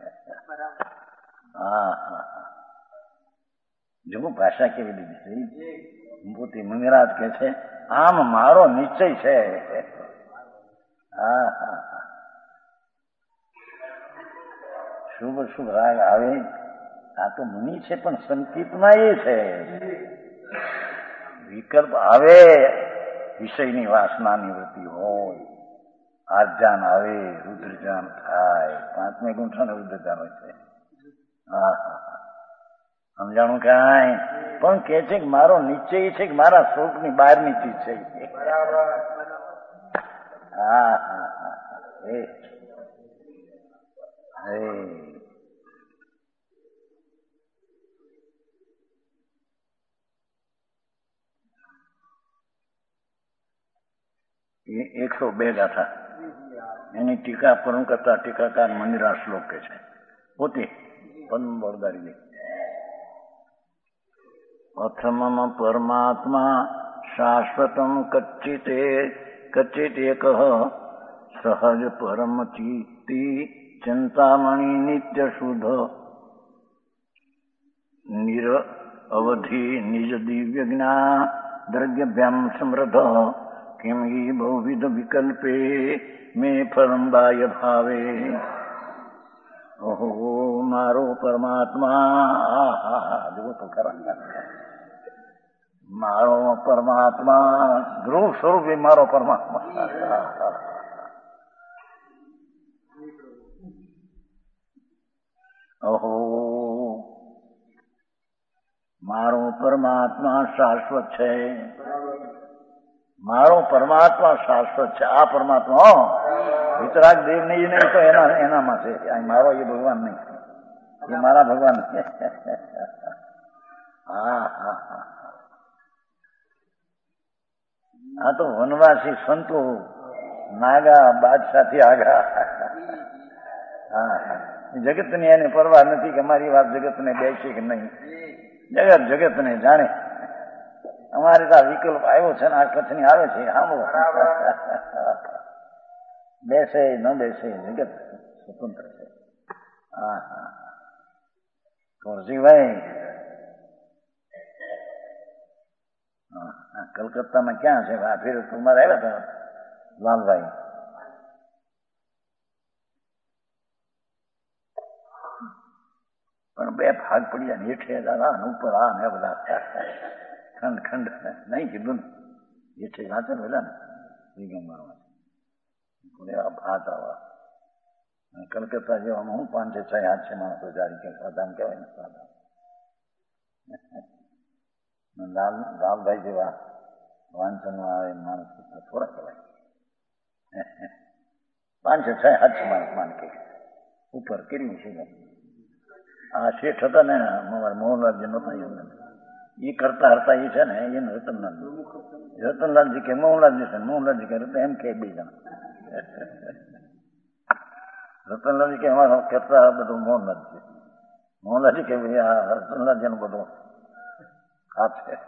જો ભાષા કેવી લીધી પોતે મંગરાજ કે છે આમ મારો નિશ્ચય છે. શુભ શુભ રાગ આવે, આ તો મુનિ છે, પણ સંકિતમાં એ છે. વિકલ્પ આવે, વિષયની વાસનાની વૃત્તિ હોય, આર્જાન આવે, રુદ્રજાન થાય, 5મે ગુંઠાને રુદ્રજાન હોય છે. સમજાણું કાંઈ? પણ કે છે કે મારો નિશ્ચય છે કે મારા સ્વરૂપની બહારની ચીજ છે. એ 102 ગાથા એની ટીકા પરમ કરતા ટીકાકાર મંદિરા શ્લોક કે છે પોતે પદ્મ બોરદારી. પ્રથમમ પરમાત્મા શાશ્વતમ કચ્ચિતે કચ્ચિત એક સહજ પરમ ચિત્તિ ચિંતામણી નિત્ય શુદ્ધ નિર અવધિ નિજ દિવ્ય જ્ઞાન દ્રવ્યભ્યામ સમૃદ્ધ કિમ હિ બહુવિધ વિકલ્પે મે પરમ બાહ્ય ભાવે. ઓહો મારો પરમાત્મા, જુઓ તો ખરા, મારો પરમાત્મા ધ્રુવ સ્વરૂપ મારો પરમાત્મા. ઓહો મારો પરમાત્મા શાશ્વત છે. મારો પરમાત્મા શાશ્વત છે. આ પરમાત્મા વિતરાગ દેવ નહીં તો એનામાં છે. મારો એ ભગવાન નહીં, એ મારા ભગવાન. આ તો વનવાસી સંતો નાગા બાદશાહથી આગા. હા, જગતની એને પરવા નથી કે મારી વાત જગતને બેસી કે નહીં. જગતને જાણે. અમારે તો વિકલ્પ આવ્યો છે ને આ કચ્છની આવે છે સાંભળો. બેસે ન બેસે જગત સ્વતંત્ર છે. હા હા કૌરજીભાઈ, કલકત્તામાં ક્યાં છે? ફેર તમારે આવ્યા હતા લાલભાઈ. પણ બે ભાગ પડ્યા હેઠે દાદા ઉપર આ ને બધા ખંડ ખંડ નહીં કીધું ને હેઠે વાંચે ને બધા ને દિગંબરમાં એવા ભાત આવા. કલકત્તા જેવામાં હું 5 6 8 છે માણસો જારી કે સાધામ કહેવાય ને સાધામ. લાલભાઈ જેવા વાંચનમાં આવે માણસ થોડા કહેવાય. 5 6 8 માણસ માન કે ઉપર કર્યું છે. આ શેઠ હતા ને અમારા મોહનલાલજી નહોતા એ કરતા હરતા એ છે ને એને રતનલાલજી કે મોહનલાલજી છે. મોહનલાલજી કે એમ કે 2 જણા. રતનલાલજી કે અમારા કરતા બધું મોહનલાલજી. મોહનલાલજી કે આ રતનલાલજી નું બધું હાથ છે.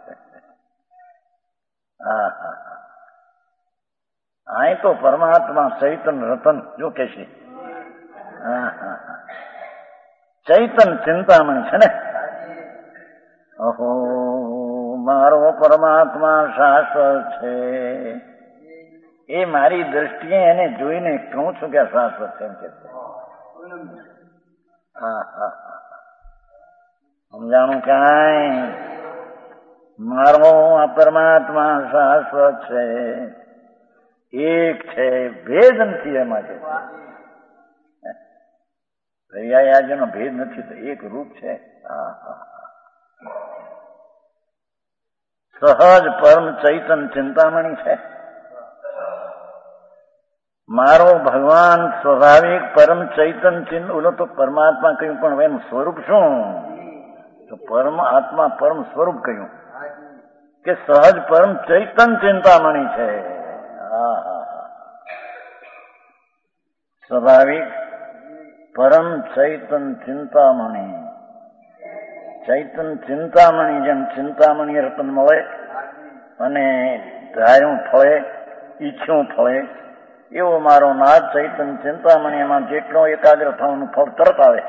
હા હા હા અહીં તો પરમાત્મા ચૈતન રતન જો કે છે. હા હા હા ચૈતન ચિંતામણી છે ને. અહો મારો પરમાત્મા શાશ્વત છે. એ મારી દ્રષ્ટિએ એને જોઈને કહું છું કે શાશ્વત છે એમ કે. હા હા સમજાણું કાંઈ? મારો આ પરમાત્મા શાશ્વત છે, એક છે, ભેદ નથી એમાં કે. દરિયાનો ભેદ નથી તો એક રૂપ છે. સહજ પરમ ચૈતન ચિંતામણી છે. મારો ભગવાન સ્વાભાવિક પરમ ચૈતન ચિંત ઓલો તો પરમાત્મા કહ્યું પણ એનું સ્વરૂપ શું? તો પરમ આત્મા પરમ સ્વરૂપ કહ્યું કે સહજ પરમ ચૈતન ચિંતામણી છે. સ્વાભાવિક પરમ ચૈતન ચિંતામણી. ચૈતન ચિંતામણી જેમ ચિંતામણી રતન મળે અને ધાર્યું ફળે ઈચ્છ્યું ફળે એવો મારો નાથ ચૈતન ચિંતામણી એમાં જેટલો એકાગ્ર થવાનું ફળ તરત આવે.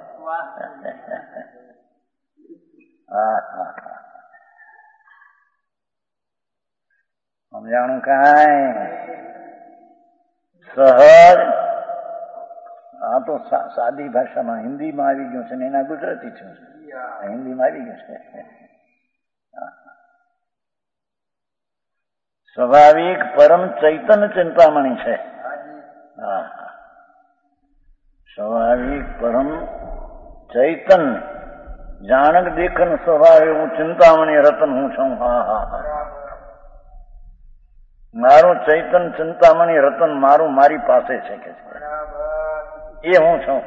સમજાણું કાંઈ? સહજ આ તો સાદી ભાષામાં હિન્દીમાં આવી ગયું છે ને એના ગુજરાતી છે. હિન્દીમાં આવી ગયું છે. સ્વાભાવિક પરમ ચૈતન ચિંતામણી છે. સ્વાભાવિક પરમ ચૈતન જાણક દેખન સ્વભાવ હું ચિંતામણી રતન હું છું. હા હા હા મારું ચૈતન ચિંતામણી રતન મારું મારી પાસે છે કે એ હું છું.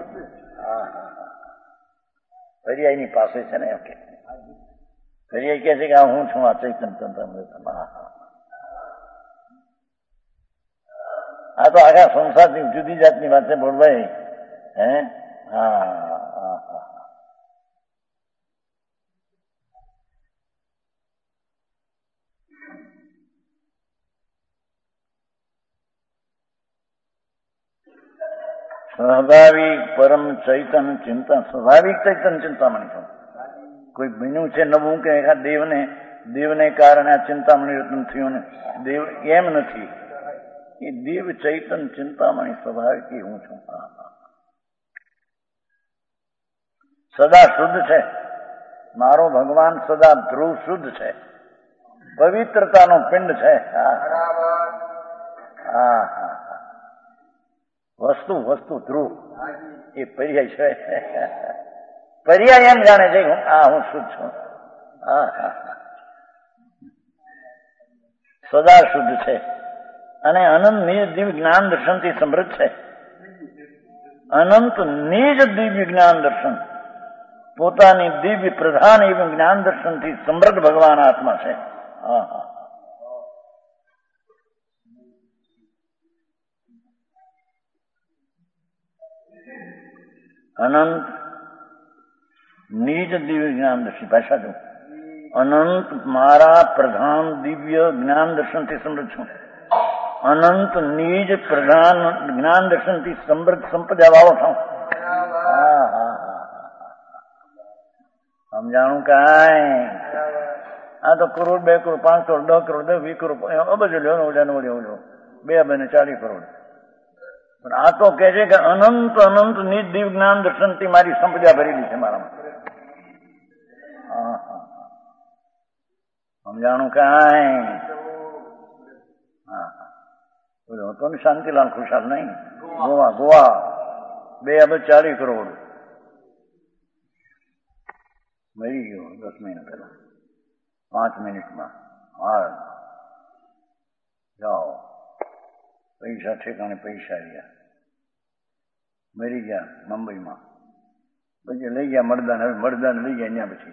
ફરિયાની પાસે છે ને એમ કે ફરિયાઈ કે છે કે હું છું આ ચૈતન ચિંતામણી રતન. આ તો આખા સંસારની જુદી જાતની વાત છે બોલભાઈ. હે હા સ્વાભાવિક પરમ ચૈતન ચિંતા સ્વાભાવિક ચૈતન ચિંતામણી છું. કોઈ બન્યું છે નવું કે દેવને કારણે આ ચિંતામણી રત્ન થયું ને દેવ એમ નથી. એ દેવ ચૈતન ચિંતામણી સ્વાભાવિક હું છું. સદા શુદ્ધ છે મારો ભગવાન. સદા ધ્રુવ શુદ્ધ છે. પવિત્રતાનો પિંડ છે. વસ્તુ ધ્રુવ એ પર્યાય છે. પર્યાય એમ જાણે છે હું શુદ્ધ છું. સદા શુદ્ધ છે અને અનંત નિજ દિવ્ય જ્ઞાન દર્શનથી સમૃદ્ધ છે. અનંત નિજ દિવ્ય જ્ઞાન દર્શન પોતાની દિવ્ય પ્રધાન એવું જ્ઞાન દર્શનથી સમૃદ્ધ ભગવાન આત્મા છે. અનંત નિજ દિવ્ય જ્ઞાન દર્શન. ભાષા જો અનંત મારા પ્રધાન દિવ્ય જ્ઞાન દર્શનથી સમૃદ્ધ છું. અનંત નિજ પ્રધાન જ્ઞાન દર્શનથી સમૃદ્ધ સંપદા વાળો છું. સમજાણું કાંઈ? આ તો કરોડ 2 કરોડ 5 કરોડ 10 કરોડ 20 કરોડ અબજ લ્યો ઓલો 2 અબજ 40 કરોડ. પણ આ તો કે છે કે અનંત અનંત નિજ દિવ્ય જ્ઞાન દર્શનથી મારી સંપદા ભરેલી છે મારામાં. સમજાણું કાંઈ? બોલો હતો ને શાંતિલાલ ખુશાલ નહીં? ગોવા 2 અબજ 40 કરોડ મરી ગયો 10 મહિના પહેલા 5 મિનિટમાં. હા જાઓ, પૈસા ઠેકાણે પૈસા રહ્યા. મરી ગયા મુંબઈમાં. પછી લઈ ગયા મળદાન. હવે મળદાન લઈ ગયા ત્યાં પછી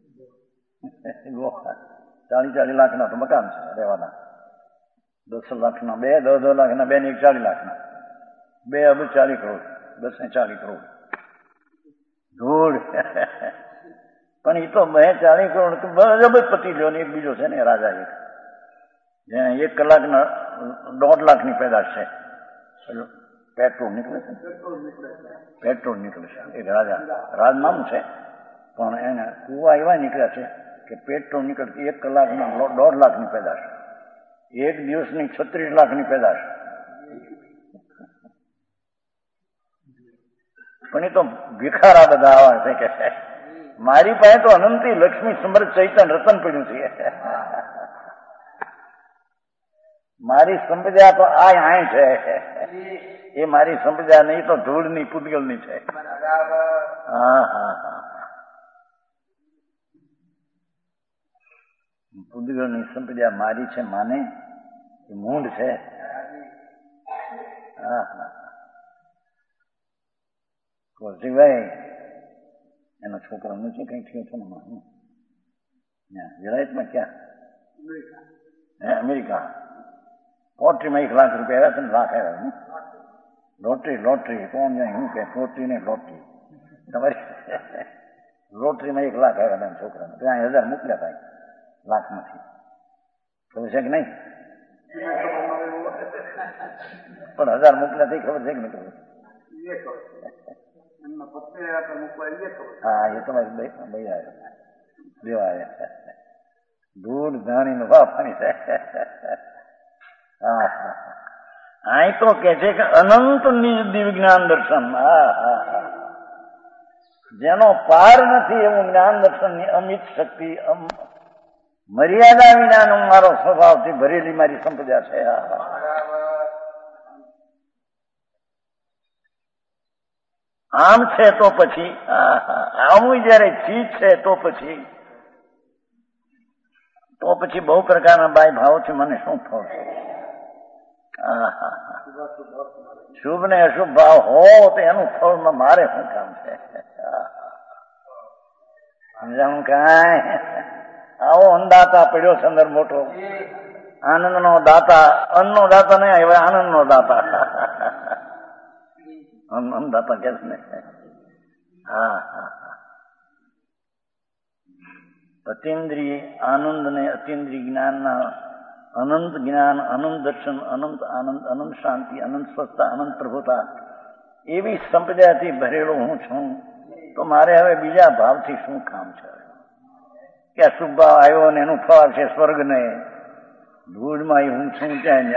40 લાખના તો મકાન છે રહેવાના. 10 લાખના 2, 10 લાખના 2 ને 40 લાખના 2 અબજ 40 કરોડ 10 ને 40 કરોડ ધૂળ. પણ એ તો 40 કરોડ અબજપતિ લ્યો ને. એક બીજો છે ને રાજા, એક જેને 1 કલાકના 1.5 લાખની પેદાશ છે. પેટ્રોલ નીકળે છે, પેટ્રોલ નીકળે છે. એક રાજા રાજનામ છે, પણ એને કુવા એવા નીકળ્યા છે કે પેટ્રોલ નીકળતી 1 કલાકના 1.5 લાખની પેદાશ, એક દિવસની 36 લાખની પેદાશ. પણ એ તો ભિખારા બધા આવા છે કે મારી પાસે તો અનંતી લક્ષ્મી સમૃદ્ધ ચૈતન રતન પડ્યું છે. મારી સંપદા તો આ છે. એ મારી સંપદા નહીં તો ધૂળની પૂતગલની છે. પૂતગલની સંપદા મારી છે. માને એ મૂંઢ છે. કૌશિકભાઈ એનો છોકરો નથી કઈ થયો છે ને વિલાયતમાં? ક્યાં? અમેરિકા. લોટરીમાં 1 લાખ રૂપિયા આવ્યા છે ને. લાખ આવ્યા ને. લોટરી કોણ જાય? હું કે લોટરી ને લોટરી તમારી લોટરીમાં 1 લાખ આવ્યા હતા છોકરાને. ત્યાં 1000 મોકલ્યા હતા લાખમાંથી. ખબર છે કે નહીં? પણ 1000 મોકલ્યા થઈ ખબર છે કે નહીં? હા, એ તો ભાઈ આવ્યા દૂધ ધાણી વાપવાની છે. અહીં તો કે છે કે અનંત નિજ દિવ્ય જ્ઞાન દર્શન. જેનો પાર નથી એવું જ્ઞાન દર્શનની અમિત શક્તિ, મર્યાદા વિનાનો મારો સ્વભાવથી ભરેલી મારી સંપદા છે. આમ છે તો પછી આવું જયારે ચીજ છે તો પછી બહુ પ્રકારના બાય ભાવથી મને શું ફળ છે? શુભ ને અશુભ ભાવ હો તો એનું ફળમાં મારે શું કામ છે? સમજાણું કાંઈ? આવો અન્નદાતા પડ્યો છે અંદર મોટો. આનંદનો દાતા, અન્નનો દાતા નહીં, હવે આનંદનો દાતા. અન્નદાતા કે છે ને. અતિન્દ્રિય આનંદ ને અતિન્દ્રિય જ્ઞાનના અનંત જ્ઞાન, અનંત દર્શન, અનંત આનંદ, અનંત શાંતિ, અનંત સ્વસ્થતા, અનંત પ્રભુતા એવી સંપદાથી ભરેલો હું છું. તો મારે હવે બીજા ભાવથી શું કામ છે? કે અશુભ ભાવ આવ્યો ને એનું ફળ છે સ્વર્ગ ને ધૂળમાં હું છું ત્યાં.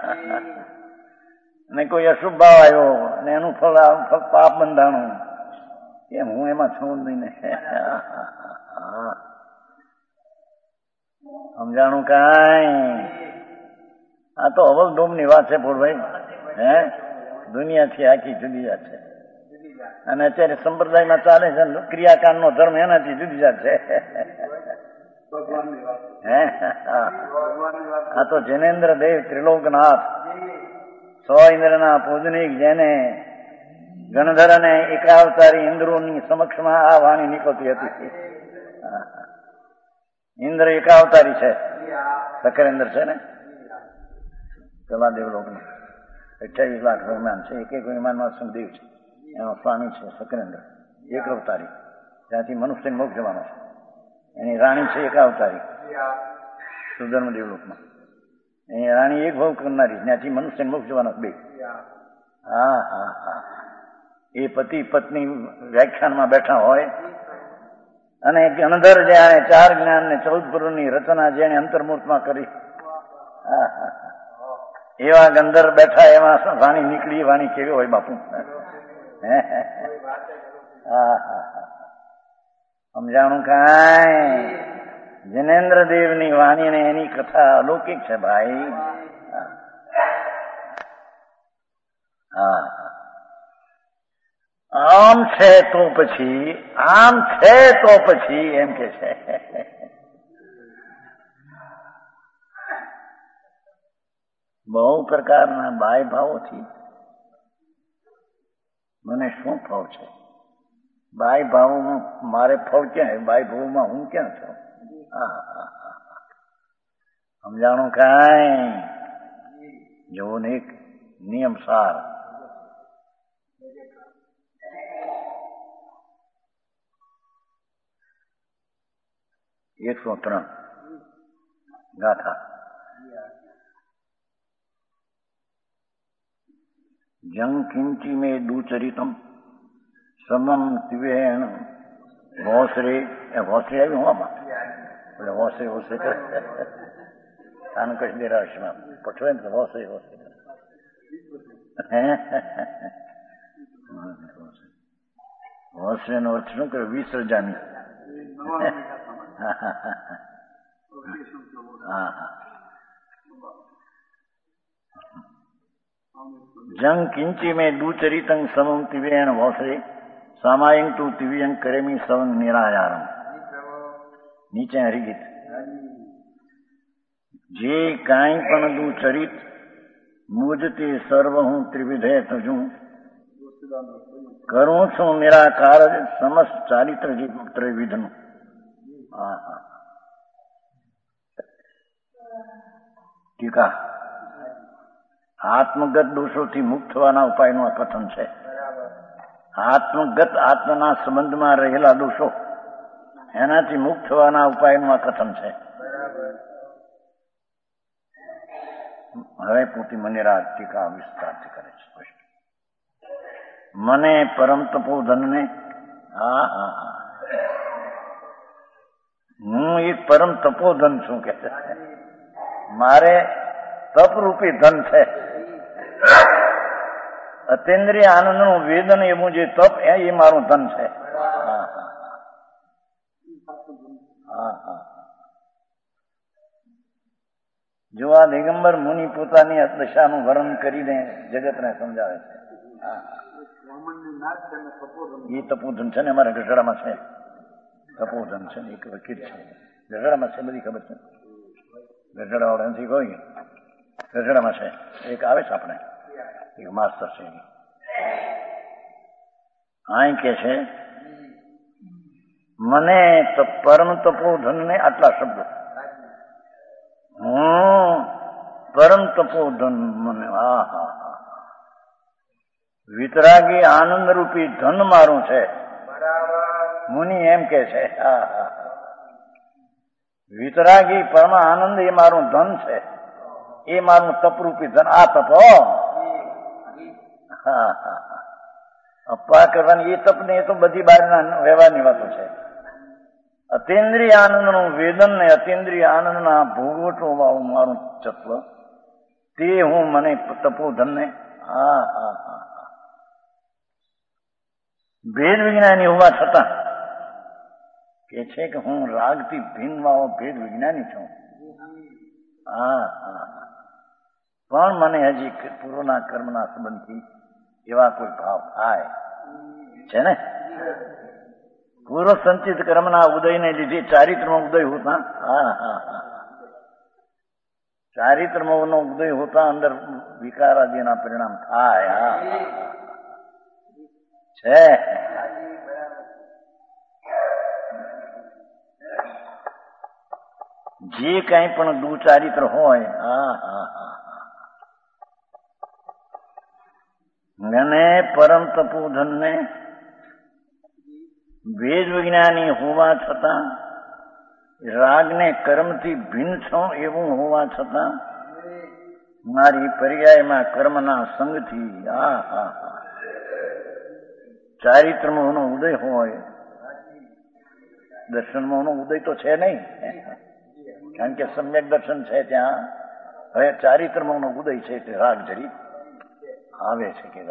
ને કોઈ અશુભ ભાવ આવ્યો ને એનું ફળ પાપ બંધાણું, એમ હું એમાં છું નહીં ને. સમજાણું કાંઈ? આ તો અવલડોમની વાત છે ભોળભાઈ. દુનિયાથી આખી જુદી જાત છે. અને અત્યારે સંપ્રદાયમાં ચાલે છે ક્રિયાકાંડનો ધર્મ એનાથી જુદી જાત છે. આ તો જૈનેન્દ્ર દેવ ત્રિલોકનાથ ઇન્દ્રના પૂજનીક, જેને ગણધર અને એકાવતારી ઇન્દ્રોની સમક્ષમાં આ વાણી નીકળતી હતી. ઇન્દ્ર એકાવતારી છે, સકરેન્દ્ર છે ને, પેલા દેવલોકના 28 લાખ વિમાન છે. એક વિમાનમાં સુખદેવ છે. એનો સ્વામી છે સકરેન્દ્ર, એક અવતારી, ત્યાંથી મનુષ્ય મોક્ષ જવાનો છે. એની રાણી છે એક અવતારી સુધર્મ દેવલોકમાં, એની રાણી એક ભાવ કરનારી, ત્યાંથી મનુષ્ય મોક્ષ જવાનો બે. હા હા હા, એ પતિ પત્ની વ્યાખ્યાનમાં બેઠા હોય અને ગણધર જાણે 4 જ્ઞાન ને 14 પુરુષની રચના જેને અંતર્મૂર્તમાં કરી, એવા ગંધર બેઠા, એમાં વાણી નીકળી. વાણી કેવી હોય બાપુ! સમજાણું કાંઈ? જિનેન્દ્ર દેવની વાણી ને એની કથા અલૌકિક છે ભાઈ. હા, આમ છે તો પછી, આમ છે તો પછી એમ કે છે. બહુ પ્રકારના બાય ભાવોથી મને શું ફળ છે? બાય ભાવમાં મારે ફળ ક્યાં? બાય ભાવમાં હું ક્યાં છું? સમજાણું કાંઈ? જોવો ને એક નિયમ સાર. એકસો 3 ગાથા. જંગ કિંચી મે દુચરિતમ સમમ તિવેણ ભોસરે. ભોસરે આવ્યું હોમાં એટલે ભોસરે ભોસરે કરે સ્થાન કશ દેરાશમાં પઠવે ને ભોસરે ભોસરે ભોસરે નો અર્થ શું કરે? વિસર્જાની. જંગ કિંચી મેં દુચરિતંગ સમમ તિવેણ ભોસરે સામાયંગ તું તિવ્યંગ કરેમી સવંગ નિરાયારમ. નીચે હરિગીત. જે કાંઈ પણ દુચરિત મુજ તે સર્વ હું ત્રિવિધે તજું કરું છું નિરાકાર સમસ્ત ચારિત્ર ત્રિવિધનું. ટીકા. આત્મગત દોષોથી મુક્ત થવાના ઉપાયનું આ કથન છે. આત્મગત આત્મના સંબંધમાં રહેલા દોષો, એનાથી મુક્ત થવાના ઉપાયનું આ કથન છે. હવે પૂતી મનેરા ટીકા વિસ્તારથી કરે છે. મને પરમ તપોધનને, હું એક પરમ તપોધન છું કે મારે તપરૂપી ધન છે. અતિન્દ્રિય આનંદનું વેદન એવું જે તપ એ મારું ધન છે. જો આ દિગંબર મુનિ પોતાની દશાનું વર્ણન કરીને જગતને સમજાવે છે. એ તપોધન છે ને, અમારા ગઢડામાં છે તપોધન છે ને, એક વકીલ છે ગઢડામાં છે, બધી ખબર છે. ગઢડા વાળા નથી કોઈ, ગઢડામાં છે એક, આવે છે આપણે એક માસ્ટર છે. અહીં કે છે મને પરમ તપોધન ને આટલા શબ્દો, હું પરમ તપોધન મને, વિતરાગી આનંદ રૂપી ધન મારું છે. મુનિ એમ કે છે વિતરાગી પરમ આનંદ એ મારું ધન છે, એ મારું તપરૂપી ધન. આ તપો અપા કરવાની એ તપ ને એ તો બધી બહારના વ્યવહારની વાતો છે. અતિન્દ્રિય આનંદનું વેદન ને અતિન્દ્રિય આનંદના ભોગવટો વાળું મારું તત્વ, તે હું મને તપોધન ને ભેદ વિજ્ઞાની હોવા છતાં કે છે કે હું રાગથી ભિન્ન વાળો ભેદ વિજ્ઞાની છું. પણ મને હજી પૂર્વના કર્મના સંબંધથી એવા કોઈ ભાવ થાય છે ને. પૂર્વ સંચિત કર્મના ઉદયને લીધે ચારિત્રમાં ઉદય હોતા, ચારિત્રમાં નો ઉદય હોતા અંદર વિકારાદિના પરિણામ થાય છે. જે કઈ પણ દુચારિત્ર હોય, અને પરમ તપોધનને વેદ વિજ્ઞાની હોવા છતાં રાગને કર્મથી ભિન્ન છો એવું હોવા છતાં મારી પર્યાયમાં કર્મના સંગથી ચારિત્રમોહ નો ઉદય હોય. દર્શનમોહ નો ઉદય તો છે નહીં, કારણ કે સમ્યક દર્શન છે ત્યાં. હવે ચારિત્રમોહ નો ઉદય છે તે રાગ જરી આવે છે કે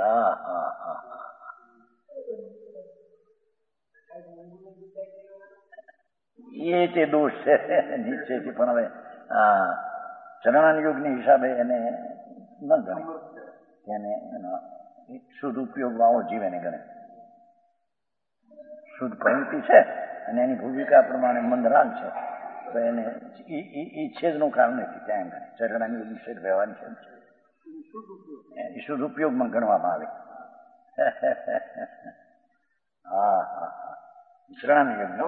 એ તે દોષ છે નિશ્ચયથી. પણ હવે ચરણાનુયોગની હિસાબે એને ન ગણે, એને એનો શુદ્ધ ઉપયોગ આવો જીવ એને ગણે. શુદ્ધ પ્રવૃત્તિ છે અને એની ભૂમિકા પ્રમાણે મંદ રાગ છે, તો એને એ છેદનું કારણ નથી ત્યાં ગણે. ચરણાનુયોગ નિષેધ વ્યવહારની છે, એ શુદ્ધ ઉપયોગમાં ગણવામાં આવે. ચરણાનુયોગનો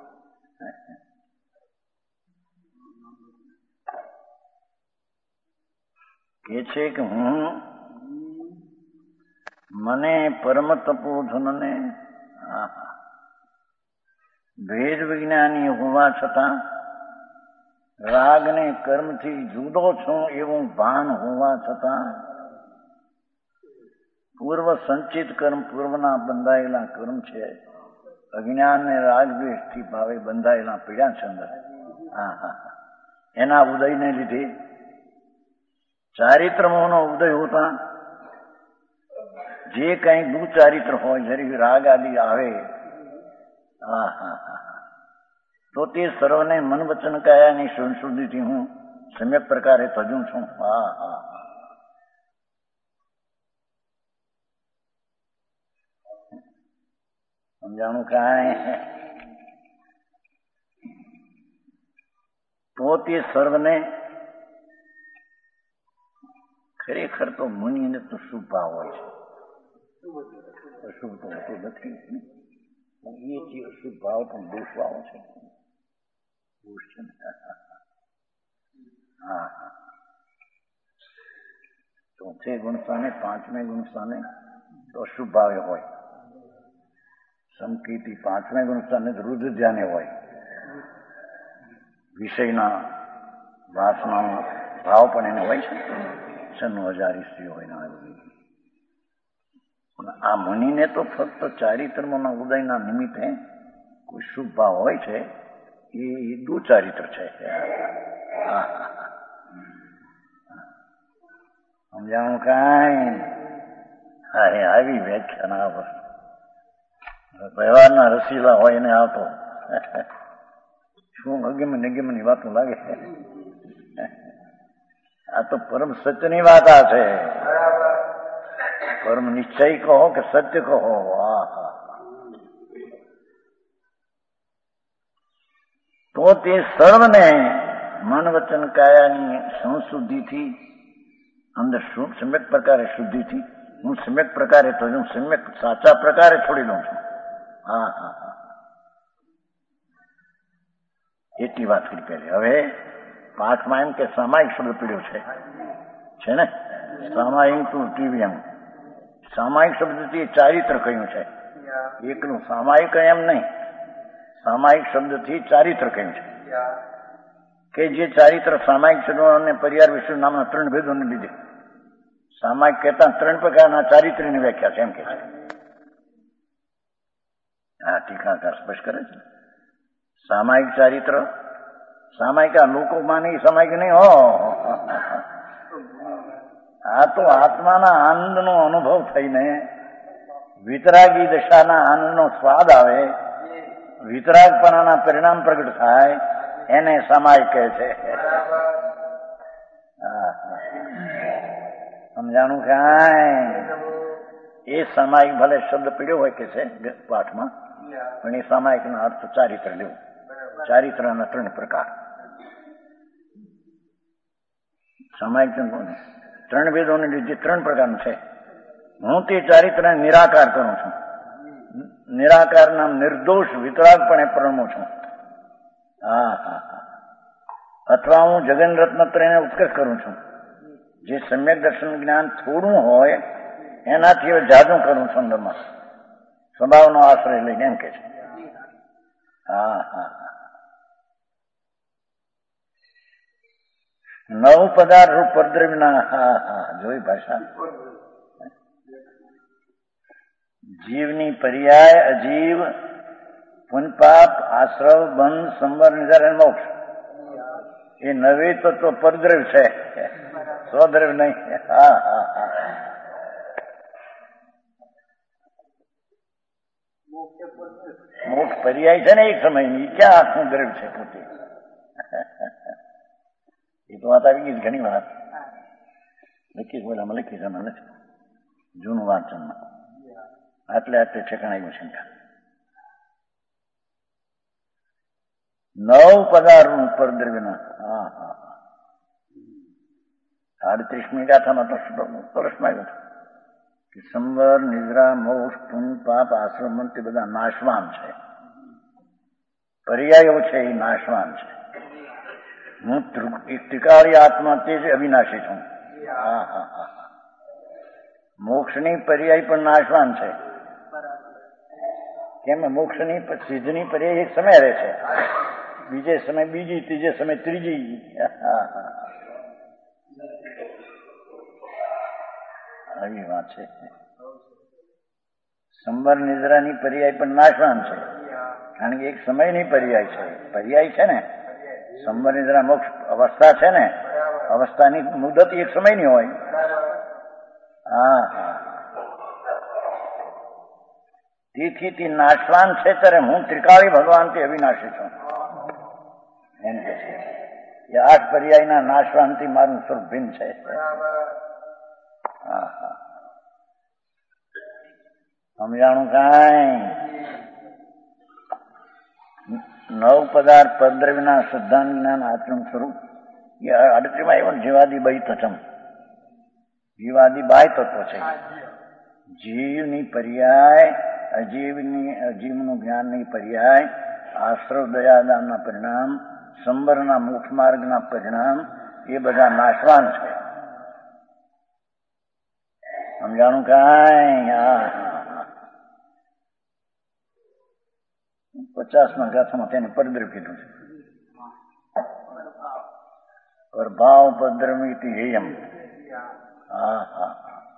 કે છે કે મને પરમ તપોધનને ભેદ વિજ્ઞાની હોવા છતાં રાગને કર્મથી જુદો છું એવું ભાન હોવા છતાં પૂર્વ સંચિત કર્મ, પૂર્વના બંધાયેલા કર્મ છે, અજ્ઞાન ને રાગ દ્વેષથી ભાવે બંધાયેલા પીડા છે અંદર, એના ઉદયને લીધે ચારિત્રમોહનો ઉદય હોતા જે કઈ દુચારિત્ર હોય, જરી રાગ આદિ આવે તો તે સર્વને મન વચન કાયાની સંશુદ્ધિથી હું સમ્યક પ્રકારે તજું છું. સમજાણું કાંઈ? તો તે સર્વને ખરેખર તો મુનિને તો શુભ ભાવ હોય છે, અશુભ તો હોતો નથી. એ જે અશુભ ભાવ પણ દોષ ભાવો છે, દોષ છે ને. ચોથે ગુણસ્થાને, પાંચમે ગુણસ્થાને તો અશુભ ભાવે હોય. સંકીર્તિ પાંચમે ગુણસ્થાને રુદ્ર ધ્યાને હોય. વિષયના વાસનાનો ભાવ પણ એને હોય છે. 96,000 સ્ત્રીઓ હોય ના. આ મુનિને તો ફક્ત ચારિત્રમોના ઉદયના નિમિત્તે કોઈ શુભ ભાવ હોય છે, એ દુચારિત્ર છે. સમજાણું કાંઈ? આવી વ્યાખ્યા ના વસ્તુ વ્યવહારના રસીલા હોય એને આવતો શું અગમ નિગમની વાતો લાગે. આ તો પરમ સત્યની વાત આ છે. પરમ નિશ્ચય કહો કે સત્ય કહો. તો તે સર્વને મન વચન કાયાની સંશુદ્ધિથી અંદર સમ્યક પ્રકારે શુદ્ધિથી હું સમ્યક પ્રકારે તો હું સમ્યક સાચા પ્રકારે છોડી દઉં છું. એટલી વાત કરી પહેલી. હવે પાઠમાં એમ કે સામાયિક શબ્દ પીડ્યો છે ને, સામાયિક ટુ ટીવીએમ. સામાયિક શબ્દથી ચારિત્ર કહ્યું છે, એકનું સામાયિક એમ નહીં, સામાયિક શબ્દથી ચારિત્ર કહ્યું છે કે જે ચારિત્ર સામાયિક શબ્દો અને પરિવાર વિશે નામના 3 ભેદોને લીધે સામાયિક કહેતા 3 પ્રકારના ચારિત્રની વ્યાખ્યા છે એમ કે છે. ટીકાકાર સ્પષ્ટ કરે છે. સામાયિક ચારિત્ર, સામાયિક આ લોકો માને સામાયિક નહીં હો. આ તો આત્માના આનંદનો અનુભવ થઈને વિતરાગી દશાના આનંદનો સ્વાદ આવે, વિતરાગપણાના પરિણામ પ્રગટ થાય, એને સામાયિક કહે છે. સમજાણું કાંઈ? એ સામાયિક ભલે શબ્દ પીડ્યો હોય કે છે પાઠમાં, પણ એ સામાયિકનો અર્થ ચારિત્ર લેવું. ચારિત્રના 3 પ્રકાર. સામાયિક 3 ભેદોને લીધે 3 પ્રકારનું છે. હું તે ચારિત્રને નિરાકાર કરું છું. નિરાકાર નામ નિર્દોષ વિતરાગપણે પ્રણમું છું. અથવા હું જગન રત્નત્રયને ઉત્કર્ષ કરું છું. જે સમ્યક દર્શન જ્ઞાન થોડું હોય એનાથી હવે જાદુ કરું સંદર્ભમાં સ્વભાવનો આશ્રય લઈને એમ કે છે. હા હા નવ પદાર્થ રૂપ પરદ્રવ્યના. હા હા જોઈ ભાષા. જીવની પર્યાય અજીવ પુનપાપ આશ્રવ બંધ સંવર નિધાર અને મોક્ષ એ નવી તો પરદ્રવ્ય છે, સ્વદ્રવ્ય નહીં. હા હા હા મોક્ષ પર્યાય છે ને એક સમયની. ક્યાં આખું દ્રવ્ય છે પોતે? એ તો વાત આવી ગઈ ઘણી વાર લખી બોલામાં લખી એમાં નથી જૂનું વાંચનમાં આટલે ઠેકાણ આવ્યું છે. નવ પદાર્થ પરદ્રવ્યના. હા હા 38મી ગાથામાં તો પ્રશ્ન આવ્યો કે સંવર નિદ્રા મોક્ષ પુન પાપ આશ્રમ તે બધા નાશવાન છે. પર્યાયો છે એ નાશવાન છે. હું એક ત્રિકાળી આત્મા તે જ અવિનાશી છું. હા હા હા મોક્ષની પર્યાય પણ નાશવાન છે. કેમ? મોક્ષની સિદ્ધની પર્યાય એક સમય રહે છે, બીજે સમય બીજી, ત્રીજે સમય ત્રીજી. આવી વાત છે. સંવર નિદ્રાની પર્યાય પણ નાશવાન છે, કારણ કે એક સમયની પર્યાય છે. પર્યાય છે ને સંવર નિદ્રા મોક્ષ અવસ્થા છે ને, અવસ્થાની મુદત એક સમયની હોય. હા હા તેથી તે નાશવાન છે. ત્યારે હું ત્રિકાળી ભગવાનથી અવિનાશી છું એમ કે છે. એ 8 પર્યાયના નાશવાનથી મારું સ્વરૂપ ભિન્ન છે. હા હા સમજાણું કાંઈ? 9 પદાર્થ પરદ્રવ્યના શ્રદ્ધાન જ્ઞાન આચરણ સ્વરૂપ. એ 38માં આવ્યું જીવાદી બાહ્ય તત્વ. જીવાદી બાહ્ય તત્વ છે. જીવની પર્યાય અજીવનું જ્ઞાનની પર્યાય આશ્રવ દયાદાનના પરિણામ સંવરના મોક્ષ માર્ગના પરિણામ એ બધા નાશવાન છે. સમજાણું કાંઈ? 50માં ગાથામાં તેને પરદ્રવ્ય કીધું છે. પ્રભાવ પરદ્રવ્ય હેયમ. હા હા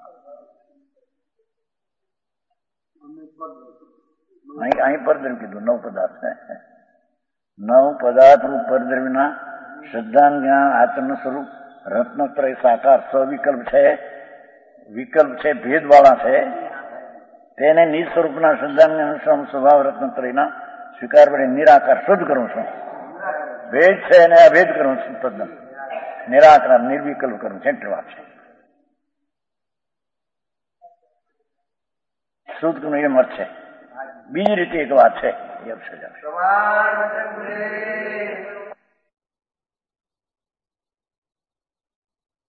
અહીં પરદ્રવ્ય કીધું 9 પદાર્થ. 9 પદાર્થ રૂપ પરદ્રવ્યના શ્રદ્ધાન જ્ઞાન આચરણ સ્વરૂપ રત્નત્રય સાકાર સ્વવિકલ્પ છે. વિકલ્પ છે, ભેદવાળા છે. તેને નિજ સ્વરૂપના શ્રદ્ધાન જ્ઞાન સ્વભાવ રત્નત્રયના સ્વીકાર વડે નિરાકાર શુદ્ધ કરું છું. ભેદ છે એને અભેદ કરું છું. તદ્દન નિરાકાર નિર્વિકલ્પ કરું છું. એટલી વાત છે. શુદ્ધ કરું એમ અર્થ છે. બીજી રીતે એક વાત છે. એ અક્ષર